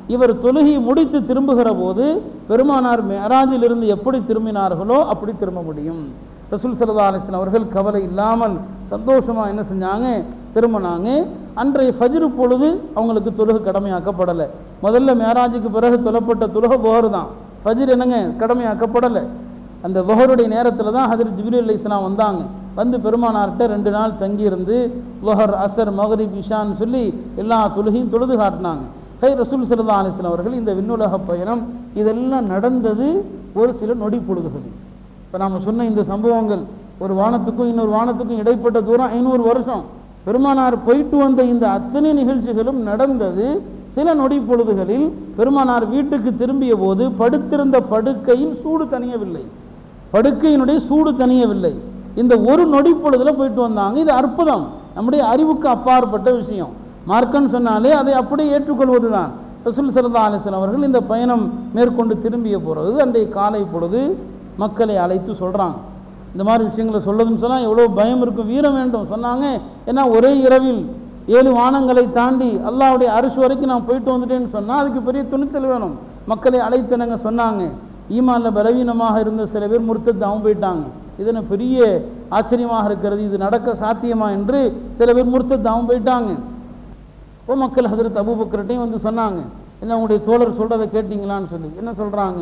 இவர் தொழுகை முடித்து திரும்புகிற போது பெருமானார் மிஅராஜிலிருந்து எப்படி திரும்பினார்களோ அப்படி திரும்ப முடியும். ரசூல் ஸல்லல்லாஹு அலைஹி வஸல்லம் அவர்கள் கவலை இல்லாமல் சந்தோஷமாக என்ன செஞ்சாங்க, திரும்பினாங்க. அன்றைய ஃபஜ்ர் பொழுது அவங்களுக்கு தொழுகை கடமையாக்கப்படலை. முதல்ல மிஅராஜுக்கு பிறகு தொழப்பட்ட தொழுகை லுஹர் தான். ஃபஜ்ர் என்னங்க கடமையாக்கப்படலை. அந்த லுஹருடைய நேரத்தில் தான் ஹஜ்ரத் ஜிப்ரீல் அலைஹிஸ்ஸலாம் வந்தாங்க. வந்து பெருமானார்கிட்ட ரெண்டு நாள் தங்கியிருந்து லுஹர், அசர், மக்ரிப், இஷான்னு சொல்லி எல்லா தொழுகையும் தொழுது காட்டினாங்க. ஹை ரசூல் ஸல்லல்லாஹு அலைஹி வஸல்லம் அவர்கள் இந்த விண்ணுலக பயணம் இதெல்லாம் நடந்தது ஒரு சில நொடி பொழுதுகள். இப்போ நாம் சொன்ன இந்த சம்பவங்கள், ஒரு வானத்துக்கும் இன்னொரு வானத்துக்கும் இடைப்பட்ட தூரம் ஐநூறு வருஷம். பெருமானார் போயிட்டு வந்த இந்த அத்தனை நிகழ்ச்சிகளும் நடந்தது சில நொடி பொழுதுகளில். பெருமானார் வீட்டுக்கு திரும்பிய போது படுத்திருந்த படுக்கையின் சூடு தணியவில்லை, படுக்கையினுடைய சூடு தணியவில்லை. இந்த ஒரு நொடி பொழுதுல போயிட்டு வந்தாங்க. இது அற்புதம், நம்முடைய அறிவுக்கு அப்பாற்பட்ட விஷயம். மார்க்கன்னு சொன்னாலே அதை அப்படியே ஏற்றுக்கொள்வது தான். ரசூல் ஸல்லல்லாஹு அலைஹி வஸல்லம் அவர்கள் இந்த பயணம் மேற்கொண்டு திரும்பிய போகிறது அன்றைய காலை பொழுது மக்களை அழைத்து சொல்கிறாங்க. இந்த மாதிரி விஷயங்களை சொல்லதுன்னு சொன்னால் எவ்வளோ பயம் இருக்கும், வீரம் வேண்டும் சொன்னாங்க. ஏன்னா ஒரே இரவில் ஏழு வானங்களை தாண்டி அல்லாஹ்வுடைய அரிசி வரைக்கும் நான் போயிட்டு வந்துட்டேன்னு சொன்னால் அதுக்கு பெரிய துணிச்சல் வேணும். மக்களை அழைத்தனங்க சொன்னாங்க. ஈமான்ல பலவீனமாக இருந்த சில பேர் முர்த்தத்தாவும் போயிட்டாங்க. இது என்ன பெரிய ஆச்சரியமாக இருக்கிறது, இது நடக்க சாத்தியமா என்று சில பேர் முர்த்தத்தாவும் போயிட்டாங்க. ஓ மக்கள் ஹஜ்ரத் அபூபக்கர்ட்டையும் வந்து சொன்னாங்க, என்ன உங்களுடைய தோழர் சொல்றதை கேட்டீங்களான்னு சொல்லி. என்ன சொல்றாங்க,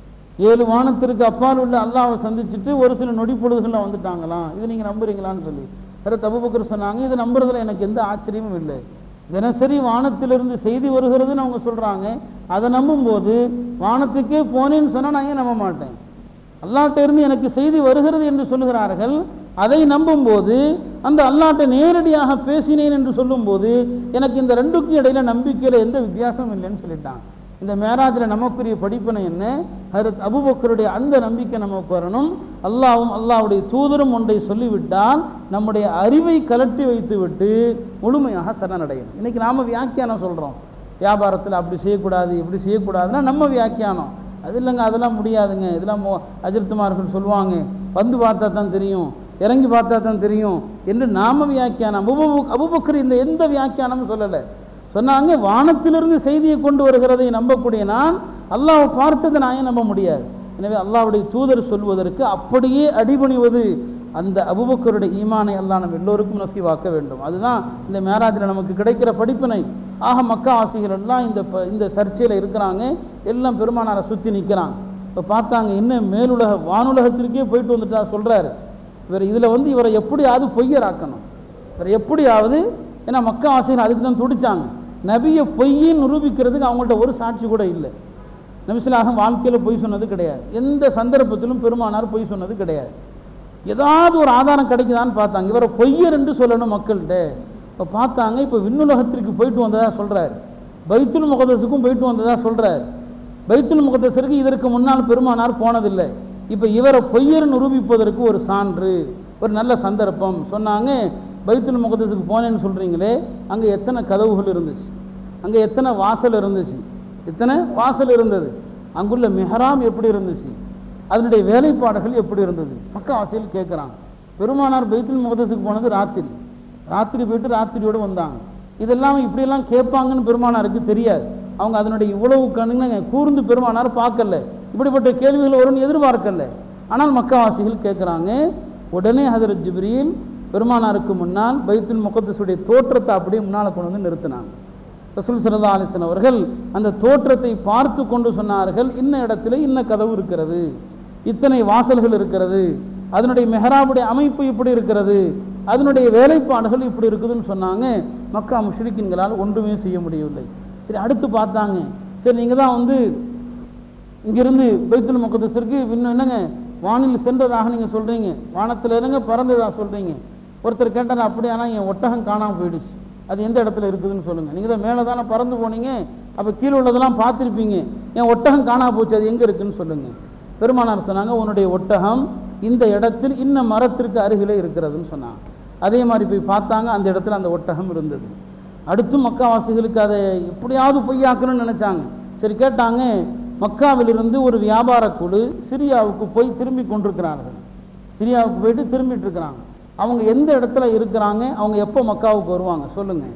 ஏழு வானத்திற்கு அப்பால் உள்ள அல்லாஹ்வை சந்திச்சுட்டு ஒரு சில நொடி பொழுதுகளில் வந்துட்டாங்களாம், இது நீங்க நம்புறீங்களான்னு சொல்லி. ஹஜ்ரத் அபூபக்கர் சொன்னாங்க, இது நம்புறதுல எனக்கு எந்த ஆச்சரியமும் இல்லை. தினசரி வானத்திலிருந்து செய்தி வருகிறதுன்னு அவங்க சொல்றாங்க. அதை நம்பும்போது வானத்துக்கே போனேன்னு சொன்னா நான் ஏன் நம்ப மாட்டேன்? அல்லாஹ்ட்ட இருந்து எனக்கு செய்தி வருகிறது என்று சொல்லுகிறார்கள். அதை நம்பும்போது அந்த அல்லாஹ்ட்ட நேரடியாக பேசினேன் என்று சொல்லும்போது எனக்கு இந்த ரெண்டுக்கும் இடையில நம்பிக்கையில் எந்த வித்தியாசமும் இல்லைன்னு சொல்லிட்டாங்க. இந்த மேராஜில் நமக்குரிய படிப்பினை என்ன? ஹஜ்ரத் அபூபக்கருடைய அந்த நம்பிக்கை நமக்கு வரணும். அல்லாஹ்வும் அல்லாஹ்வுடைய தூதரும் ஒன்றை சொல்லிவிட்டால் நம்முடைய அறிவை கலட்டி வைத்து விட்டு முழுமையாக சரணடையணும். இன்னைக்கு நாம வியாக்கியானம் சொல்றோம், வியாபாரத்தில் அப்படி செய்யக்கூடாது இப்படி செய்யக்கூடாதுன்னா நம்ம வியாக்கியானம். அது இல்லைங்க, அதெல்லாம் முடியாதுங்க, இதெல்லாம் அஜித்துமார்கள் சொல்லுவாங்க, வந்து பார்த்தா தான் தெரியும், இறங்கி பார்த்தா தான் தெரியும் என்று நாம வியாக்கியானம். அபூ அபூபக்கர் இந்த எந்த வியாக்கியானமும் சொல்லலை. சொன்னாங்க, வானத்திலிருந்து செய்தியை கொண்டு வருகிறதை நம்பக்கூடிய நான் அல்லாஹ்வை பார்த்ததை நான் ஏன் நம்ப முடியாது? எனவே அல்லாஹ்வுடைய தூதர் சொல்வதற்கு அப்படியே அடிபணிவது அந்த அபூபக்கருடைய ஈமானை அல்லாஹ் நம்ம எல்லோருக்கும் நசீவாக்க வேண்டும். அதுதான் இந்த மேராஜில் நமக்கு கிடைக்கிற படிப்பினை. ஆக மக்கா வாசிகள் எல்லாம் இந்த இந்த சர்ச்சையில் இருக்கிறாங்க, எல்லாம் பெருமானாரை சுற்றி நிற்கிறாங்க. இப்போ பார்த்தாங்க, இன்னும் மேலுலக வானுலகத்திற்கே போயிட்டு வந்துட்டா சொல்கிறாரு. இவர் இதில் வந்து இவரை எப்படியாவது பொய்யராக்கணும், இவரை எப்படியாவது, ஏன்னா மக்கா வாசிகள் அதுக்கு தான் துடிச்சாங்க. நபியை பொய்யின்னு நிரூபிக்கிறதுக்கு அவங்கள்ட்ட ஒரு சாட்சி கூட இல்லை. நபிசுல்லாஹ் வாழ்க்கையில் பொய் சொன்னது கிடையாது, எந்த சந்தர்ப்பத்திலும் பெருமானார் பொய் சொன்னது கிடையாது. ஏதாவது ஒரு ஆதாரம் கிடைக்குதான்னு பார்த்தாங்க, இவரை பொய்யர் என்று சொல்லணும் மக்கள்கிட்ட. இப்போ பார்த்தாங்க, இப்போ விண்ணுலகத்திற்கு போயிட்டு வந்ததா சொல்கிறார், பைத்துல் முகத்தஸுக்கும் போயிட்டு வந்ததா சொல்கிறார். பைத்துல் முகத்தஸிற்கு இதற்கு முன்னால் பெருமானார் போனதில்லை. இப்போ இவரை பொய்யர் நிரூபிப்பதற்கு ஒரு சான்று, ஒரு நல்ல சந்தர்ப்பம். சொன்னாங்க, பைத்துல் முகத்தஸுக்கு போனேன்னு சொல்கிறீங்களே, அங்கே எத்தனை கதவுகள் இருந்துச்சு, அங்கே எத்தனை வாசல் இருந்துச்சு, எத்தனை வாசல் இருந்தது, அங்குள்ள மெஹராம் எப்படி இருந்துச்சு, அதனுடைய வேலைப்பாடுகள் எப்படி இருந்தது? மக்கா வாசிகள் கேட்குறாங்க. பெருமானார் பைத்துல் முகத்தஸுக்கு போனது ராத்திரி, ராத்திரி போயிட்டு ராத்திரியோடு வந்தாங்க. இதெல்லாம் இப்படியெல்லாம் கேட்பாங்கன்னு பெருமானாருக்கு தெரியாது. அவங்க அதனுடைய இவ்வளவு கண்ணுங்க கூர்ந்து பெருமானார் பார்க்கல, இப்படிப்பட்ட கேள்விகள் வரும்னு எதிர்பார்க்கல. ஆனால் மக்காவாசிகள் கேட்குறாங்க. உடனே ஹஜ்ரத் ஜிப்ரீல் பெருமானாருக்கு முன்னால் பைத்துல் முகத்தஸுடைய தோற்றத்தை அப்படியே முன்னால் கொண்டு வந்து நிறுத்தினாங்க. ரசூல் ஸல்லல்லாஹு அலைஹி வஸல்லம் அவர்கள் அந்த தோற்றத்தை பார்த்து கொண்டு சொன்னார்கள், இன்ன இடத்துல இன்ன கதவு இருக்கிறது, இத்தனை வாசல்கள் இருக்கிறது, அதனுடைய மெஹராபுடைய அமைப்பு இப்படி இருக்கிறது, அதனுடைய வேலைப்பாடுகள் இப்படி இருக்குதுன்னு சொன்னாங்க. மக்கா முஷ்ரிக்கீன்களால் ஒன்றுமே செய்ய முடியவில்லை. சரி, அடுத்து பார்த்தாங்க, சரி நீங்கள் தான் வந்து இங்கிருந்து பைத்துல் முகத்தஸிற்கு இன்னும் என்னங்க வானில் சென்றதாக நீங்கள் சொல்கிறீங்க, வானத்தில் என்னங்க பறந்ததாக சொல்கிறீங்க. ஒருத்தர் கேட்டார், அப்படியானா என் ஒட்டகம் காணாமல் போயிடுச்சு, அது எந்த இடத்துல இருக்குதுன்னு சொல்லுங்கள். நீங்கள் தான் மேலே தானே பறந்து போனீங்க, அப்போ கீழே உள்ளதெல்லாம் பார்த்துருப்பீங்க, என் ஒட்டகம் காணாமல் போச்சு, அது எங்கே இருக்குதுன்னு சொல்லுங்கள். பெருமானார் சொன்னாங்க, உன்னுடைய ஒட்டகம் இந்த இடத்தில் இன்ன மரத்திற்கு அருகிலே இருக்கிறதுன்னு சொன்னாங்க. அதே மாதிரி போய் பார்த்தாங்க, அந்த இடத்துல அந்த ஒட்டகம் இருந்தது. அடுத்து மக்காவாசிகளுக்கு அதை எப்படியாவது பொய்யாக்கணும்னு நினச்சாங்க. சரி கேட்டாங்க, மக்காவிலிருந்து ஒரு வியாபார குழு சிரியாவுக்கு போய் திரும்பி கொண்டிருக்கிறார்கள், சிரியாவுக்கு போயிட்டு திரும்பிட்டு இருக்கிறாங்க. அவங்க எந்த இடத்துல இருக்கிறாங்க, அவங்க எப்போ மக்காவுக்கு வருவாங்க சொல்லுங்கள்.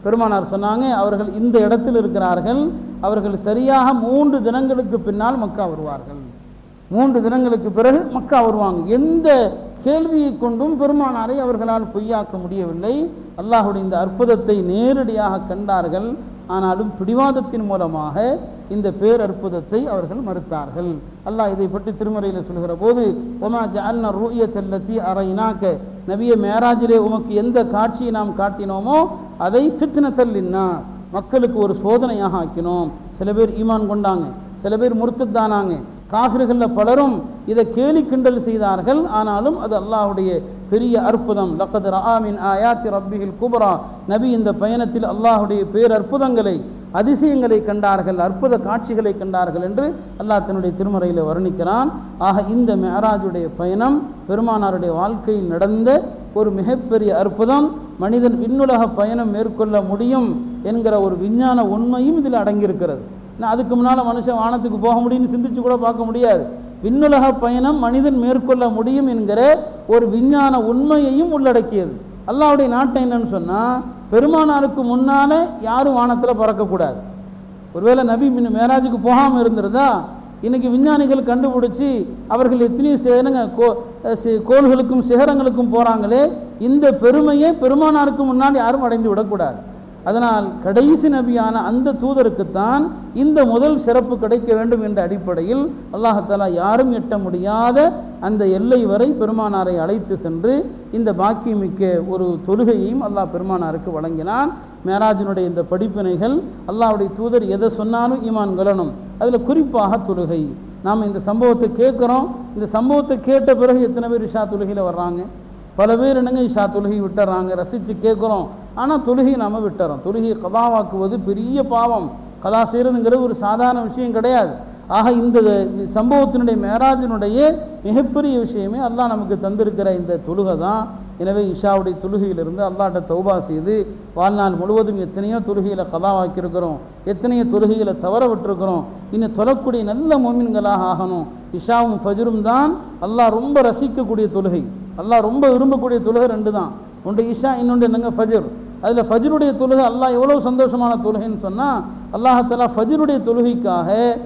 பெருமானார் சொன்னாங்க, அவர்கள் இந்த இடத்தில் இருக்கிறார்கள், அவர்கள் சரியாக மூன்று தினங்களுக்கு பின்னால் மக்கா வருவார்கள். மூன்று தினங்களுக்கு பிறகு மக்கா வருவாங்க. எந்த கேள்வியை கொண்டும் பெருமானாரை அவர்களால் பொய்யாக்க முடியவில்லை. அல்லாஹுடைய இந்த அற்புதத்தை நேரடியாக கண்டார்கள். ஆனாலும் பிடிவாதத்தின் மூலமாக இந்த பேரற்புதத்தை அவர்கள் மறுத்தார்கள். அல்லாஹ் இதை பற்றி திருமறையில் சொல்கிற போது, ஒமா ஜஅல்னா ருயத்தல்லதி அரைனாக, நபியே மேராஜிலே உமக்கு எந்த காட்சியை நாம் காட்டினோமோ அதை ஃபித்னத்தல் லின்னாஸ், மக்களுக்கு ஒரு சோதனையாக ஆக்கினோம். சில பேர் ஈமான் கொண்டாங்க, சில பேர் முர்த்தத்தானாங்க. காஃபிர்களில் பலரும் இதை கேலி கிண்டல் செய்தார்கள். ஆனாலும் அது அல்லாஹுடைய பெரிய அற்புதம். லக்கத் ரஆ மின் ஆயாத்தி ரப்பிஹில் குப்ரா, நபி இந்த பயணத்தில் அல்லாஹுடைய பேரற்புதங்களை அதிசயங்களை கண்டார்கள், அற்புத காட்சிகளை கண்டார்கள் என்று அல்லாஹ் தன்னுடைய திருமறையில் வர்ணிக்கிறான். ஆக இந்த மெஹராஜுடைய பயணம் பெருமானாருடைய வாழ்க்கையில் நடந்த ஒரு மிகப்பெரிய அற்புதம். மனிதன் விண்ணுலக பயணம் மேற்கொள்ள முடியும் என்கிற ஒரு விஞ்ஞான உண்மையும் இதில் அடங்கியிருக்கிறது. அதுக்கு முன்னால் மனுஷன் வானத்துக்கு போக முடியும்னு சிந்திச்சு கூட பார்க்க முடியாது. விண்ணுலக பயணம் மனிதன் மேற்கொள்ள முடியும் என்கிற ஒரு விஞ்ஞான உண்மையையும் உள்ளடக்கியது. அல்லாஹ்வுடைய நாட்டை என்னன்னு சொன்னால், பெருமானாருக்கு முன்னாலே யாரும் வானத்தில் பறக்கக்கூடாது. ஒருவேளை நபி மின் மேராஜுக்கு போகாமல் இருந்திருந்தா இன்னைக்கு விஞ்ஞானிகள் கண்டுபிடிச்சி அவர்கள் எத்தனையோ சேனங்க கோ கோள்களுக்கும் சிகரங்களுக்கும் போகிறாங்களே, இந்த பெருமையை பெருமானாருக்கு முன்னால் யாரும் அடைந்து விடக்கூடாது. அதனால் கடைசி நபியான அந்த தூதருக்குத்தான் இந்த முதல் சிறப்பு கிடைக்க வேண்டும் என்ற அடிப்படையில் அல்லாஹாலா யாரும் எட்ட முடியாத அந்த எல்லை வரை பெருமானாரை அழைத்து சென்று இந்த பாக்கியமிக்க ஒரு தொழுகையையும் அல்லாஹ் பெருமானாருக்கு வழங்கினான். மேராஜினுடைய இந்த படிப்பினைகள், அல்லாஹ்வுடைய தூதர் எதை சொன்னாலும் ஈமான் கொள்ளணும். அதில் குறிப்பாக தொழுகை. நாம் இந்த சம்பவத்தை கேட்குறோம். இந்த சம்பவத்தை கேட்ட பிறகு எத்தனை பேர் இஷா தொழுகையில் வர்றாங்க? பல பேர் என்னங்க இஷா தொழுகை விட்டுறாங்க. ரசித்து கேட்குறோம், ஆனால் தொழுகையை நாம் விட்டுறோம். தொழுகையை கதாவாக்குவது பெரிய பாவம். கதா செய்கிறதுங்கிறது ஒரு சாதாரண விஷயம் கிடையாது. ஆக இந்த சம்பவத்தினுடைய மேராஜினுடைய மிகப்பெரிய விஷயமே அல்லாஹ் நமக்கு தந்திருக்கிற இந்த தொழுகை தான். எனவே இஷாவுடைய தொழுகையிலிருந்து அல்லாஹ்ட்ட தௌபா செய்து வாழ்நாள் முழுவதும் எத்தனையோ தொழுகையில் கதாவாக்கியிருக்கிறோம், எத்தனையோ தொழுகையில் தவற விட்டுருக்கிறோம். இன்னும் தொழக்கூடிய நல்ல மோமின்களாக ஆகணும். இஷாவும் ஃபஜ்ரும் தான் அல்லாஹ் ரொம்ப ரசிக்கக்கூடிய தொழுகை. அல்லாஹ் ரொம்ப விரும்பக்கூடிய தொழுகை ரெண்டு தான். ஒன்று இஷா, இன்னொன்று என்னங்க ஃபஜ்ர். அதில் ஃபஜ்ருடைய தொழுகை அல்லாஹ் எவ்வளோ சந்தோஷமான தொழுகைன்னு சொன்னால், அல்லாஹ் ஃபஜ்ருடைய தொழுகைக்காக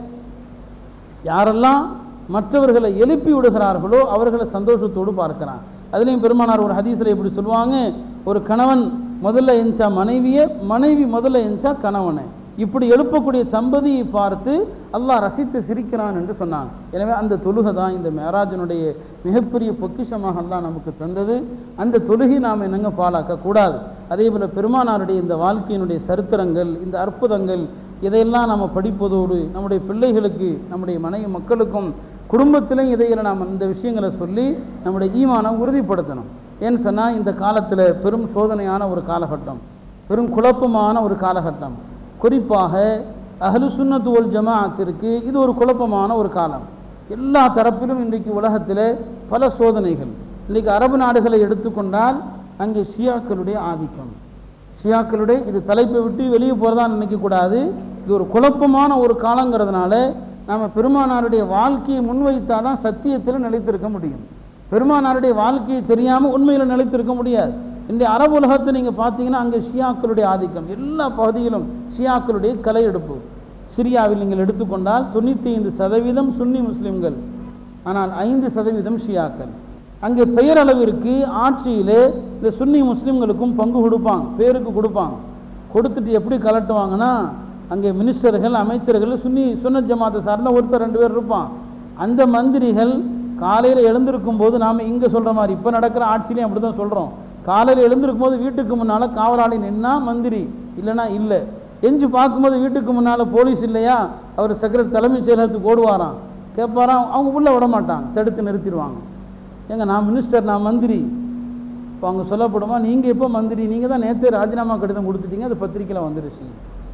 யாரெல்லாம் மற்றவர்களை எழுப்பி விடுகிறார்களோ அவர்களை சந்தோஷத்தோடு பார்க்கிறான். அதுலேயும் பெருமானார் ஒரு ஹதீஸில் இப்படி சொல்லுவாங்க, ஒரு கணவன் முதல்ல எஞ்சா மனைவியை, மனைவி முதல்ல எஞ்சா கணவனை, இப்படி எழுப்பக்கூடிய தம்பதியை பார்த்து அல்லாஹ் ரசித்து சிரிக்கிறான் என்று சொன்னாங்க. எனவே அந்த தொழுகை தான் இந்த மேராஜனுடைய மிகப்பெரிய பொக்கிஷமாக அல்லாஹ் நமக்கு தந்தது. அந்த தொழுகை நாம் என்னங்க பாழாக்கக்கூடாது. அதே போல் பெருமானாருடைய இந்த வாழ்க்கையினுடைய சரித்திரங்கள், இந்த அற்புதங்கள், இதையெல்லாம் நாம் படிப்பதோடு நம்முடைய பிள்ளைகளுக்கு, நம்முடைய மனைவி மக்களுக்கும் குடும்பத்திலும் இதையில் நாம் இந்த விஷயங்களை சொல்லி நம்முடைய ஈமானை உறுதிப்படுத்தணும். ஏன்னு சொன்னால், இந்த காலத்தில் பெரும் சோதனையான ஒரு காலகட்டம், பெரும் குழப்பமான ஒரு காலகட்டம். குறிப்பாக அஹ்லு சுன்னத் வல் ஜமாஅத்திற்கு இது ஒரு குழப்பமான ஒரு காலம். எல்லா தரப்பிலும் இன்றைக்கு உலகத்தில் பல சோதனைகள். இன்றைக்கு அரபு நாடுகளை எடுத்துக்கொண்டால் அங்கே ஷியாக்களுடைய ஆதிக்கம், ஷியாக்களுடைய இது தலைப்பை விட்டு வெளியே போகிறதா நினைக்கக்கூடாது. இது ஒரு குழப்பமான ஒரு காலங்கிறதுனால நாம் பெருமானாருடைய வாழ்க்கையை முன்வைத்தால் தான் சத்தியத்தில் நிலைத்திருக்க முடியும். பெருமானாருடைய வாழ்க்கையை தெரியாமல் உண்மையில் நிலைத்திருக்க முடியாது. இன்றைய அரபு உலகத்தை நீங்கள் பார்த்தீங்கன்னா அங்கே ஷியாக்களுடைய ஆதிக்கம், எல்லா பகுதியிலும் ஷியாக்களுடைய களை எடுப்பு. சிரியாவில் நீங்கள் எடுத்துக்கொண்டால் தொண்ணூற்றி ஐந்து சதவீதம் சுன்னி முஸ்லீம்கள், ஆனால் ஐந்து சதவீதம் ஷியாக்கள். அங்கே பெயரளவிற்கு ஆட்சியிலே இந்த சுன்னி முஸ்லீம்களுக்கும் பங்கு கொடுப்பாங்க, பேருக்கு கொடுப்பாங்க. கொடுத்துட்டு எப்படி கலட்டுவாங்கன்னா, அங்கே மினிஸ்டர்கள், அமைச்சர்கள் சுன்னி சுன்னத் ஜமாத்தை சார்ந்த ஒருத்தர் ரெண்டு பேர் இருப்பான். அந்த மந்திரிகள் காலையில் எழுந்திருக்கும் போது நாம் இங்கே சொல்கிற மாதிரி இப்போ நடக்கிற ஆட்சியிலையும் அப்படி தான் சொல்கிறோம். காலையில் எழுந்திருக்கும் போது வீட்டுக்கு முன்னால் காவலாளி நின்னா மந்திரி, இல்லைனா இல்லை. எஞ்சி பார்க்கும்போது வீட்டுக்கு முன்னால் போலீஸ் இல்லையா, அவர் செக்ரட்டரி தலைமைச் செயலகத்துக்கு ஓடுவாராம், கேட்பாராம், அவங்க உள்ளே விட மாட்டாங்க, தடுத்து நிறுத்திடுவாங்க. ஏங்க நான் மினிஸ்டர், நான் மந்திரி. இப்போ அவங்க சொல்லப்படுமா, நீங்கள் எப்போ மந்திரி, நீங்கள் தான் நேற்றே ராஜினாமா கடிதம் கொடுத்துட்டீங்க, அது பத்திரிக்கையில் வந்துருச்சு,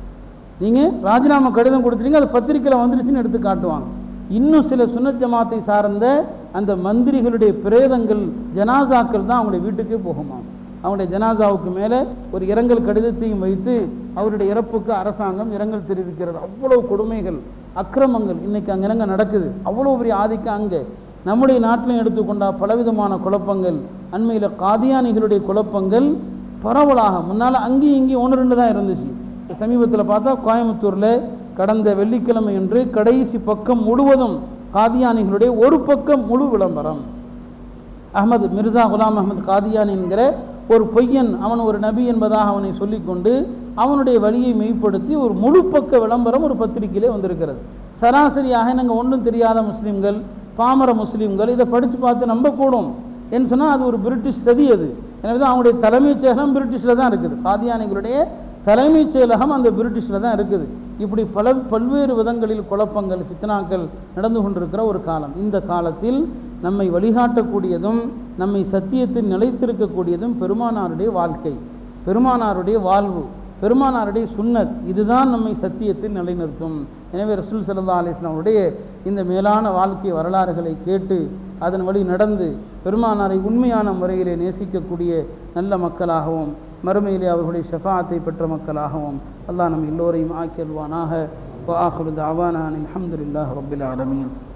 நீங்கள் ராஜினாமா கடிதம் கொடுத்துட்டீங்க, அது பத்திரிக்கையில் வந்துருச்சுன்னு எடுத்து காட்டுவாங்க. இன்னும் சில சுன்னத் ஜமாத்தை சார்ந்த அந்த மந்திரிகளுடைய பிரேதங்கள், ஜனாசாக்கள் தான் அவங்களுடைய வீட்டுக்கே போகுமா. அவங்களுடைய ஜனாசாவுக்கு மேலே ஒரு இரங்கல் கடிதத்தையும் வைத்து அவருடைய இறப்புக்கு அரசாங்கம் இரங்கல் தெரிவிக்கிறது. அவ்வளவு கொடுமைகள், அக்கிரமங்கள் இன்னைக்கு அங்கே இறங்க நடக்குது. அவ்வளோ பெரிய ஆதிக்கம் அங்கே. நம்முடைய நாட்டிலையும் எடுத்துக்கொண்டால் பலவிதமான குழப்பங்கள். அண்மையில் காதியானிகளுடைய குழப்பங்கள் பரவலாக. முன்னால் அங்கேயும் இங்கேயும் ஒன்று ரெண்டு தான் இருந்துச்சு. சமீபத்தில் பார்த்தா கோயம்புத்தூரில் கடந்த வெள்ளிக்கிழமை என்று கடைசி பக்கம் முழுவதும் காதியானிகளுடைய ஒரு பக்கம் முழு விளம்பரம். அஹ்மது மிர்சா குலாம் அஹ்மத் காதியானி என்கிற ஒரு பொய்யன், அவன் ஒரு நபி என்பதாக அவனை சொல்லிக்கொண்டு அவனுடைய வழியை மெய்ப்படுத்தி ஒரு முழு பக்க விளம்பரம் ஒரு பத்திரிகையிலே வந்திருக்கிறது. சராசரியாக நாங்கள் ஒன்றும் தெரியாத முஸ்லீம்கள், பாமர முஸ்லீம்கள் இதை படித்து பார்த்து நம்பக்கூடும் என்று சொன்னால் அது ஒரு பிரிட்டிஷ் சதி. அது எனவே தான் அவங்களுடைய தலைமைச் செயலகம் பிரிட்டிஷில் தான் இருக்குது. காதியானிகளுடைய தலைமைச் செயலகம் அந்த பிரிட்டிஷில் தான் இருக்குது. இப்படி பல பல்வேறு விதங்களில் குழப்பங்கள், ஃபித்னாக்கள் நடந்து கொண்டிருக்கிற ஒரு காலம். இந்த காலத்தில் நம்மை வழிகாட்டக்கூடியதும் நம்மை சத்தியத்தில் நிலைத்திருக்கக்கூடியதும் பெருமானாருடைய வாழ்க்கை, பெருமானாருடைய வாழ்வு, பெருமானாருடைய சுன்னத். இதுதான் நம்மை சத்தியத்தில் நிலைநிறுத்தும். எனவே ரசூல் ஸல்லல்லாஹு அலைஹி வஸல்லம் அவருடைய இந்த மேலான வாழ்க்கை வரலாறுகளை கேட்டு அதன் வழி நடந்து பெருமானாரை உண்மையான முறையிலே நேசிக்கக்கூடிய நல்ல மக்களாகவும் மறுமையிலே அவர்களுடைய ஷஃபாஅத்தை பெற்ற மக்களாகவும் அல்லாஹ் நம் எல்லோரையும் ஆக்கியல்வானாக. வ ஆகிரு தஅவானா அல்ஹம்துலில்லாஹி ரப்பில் ஆலமீன்.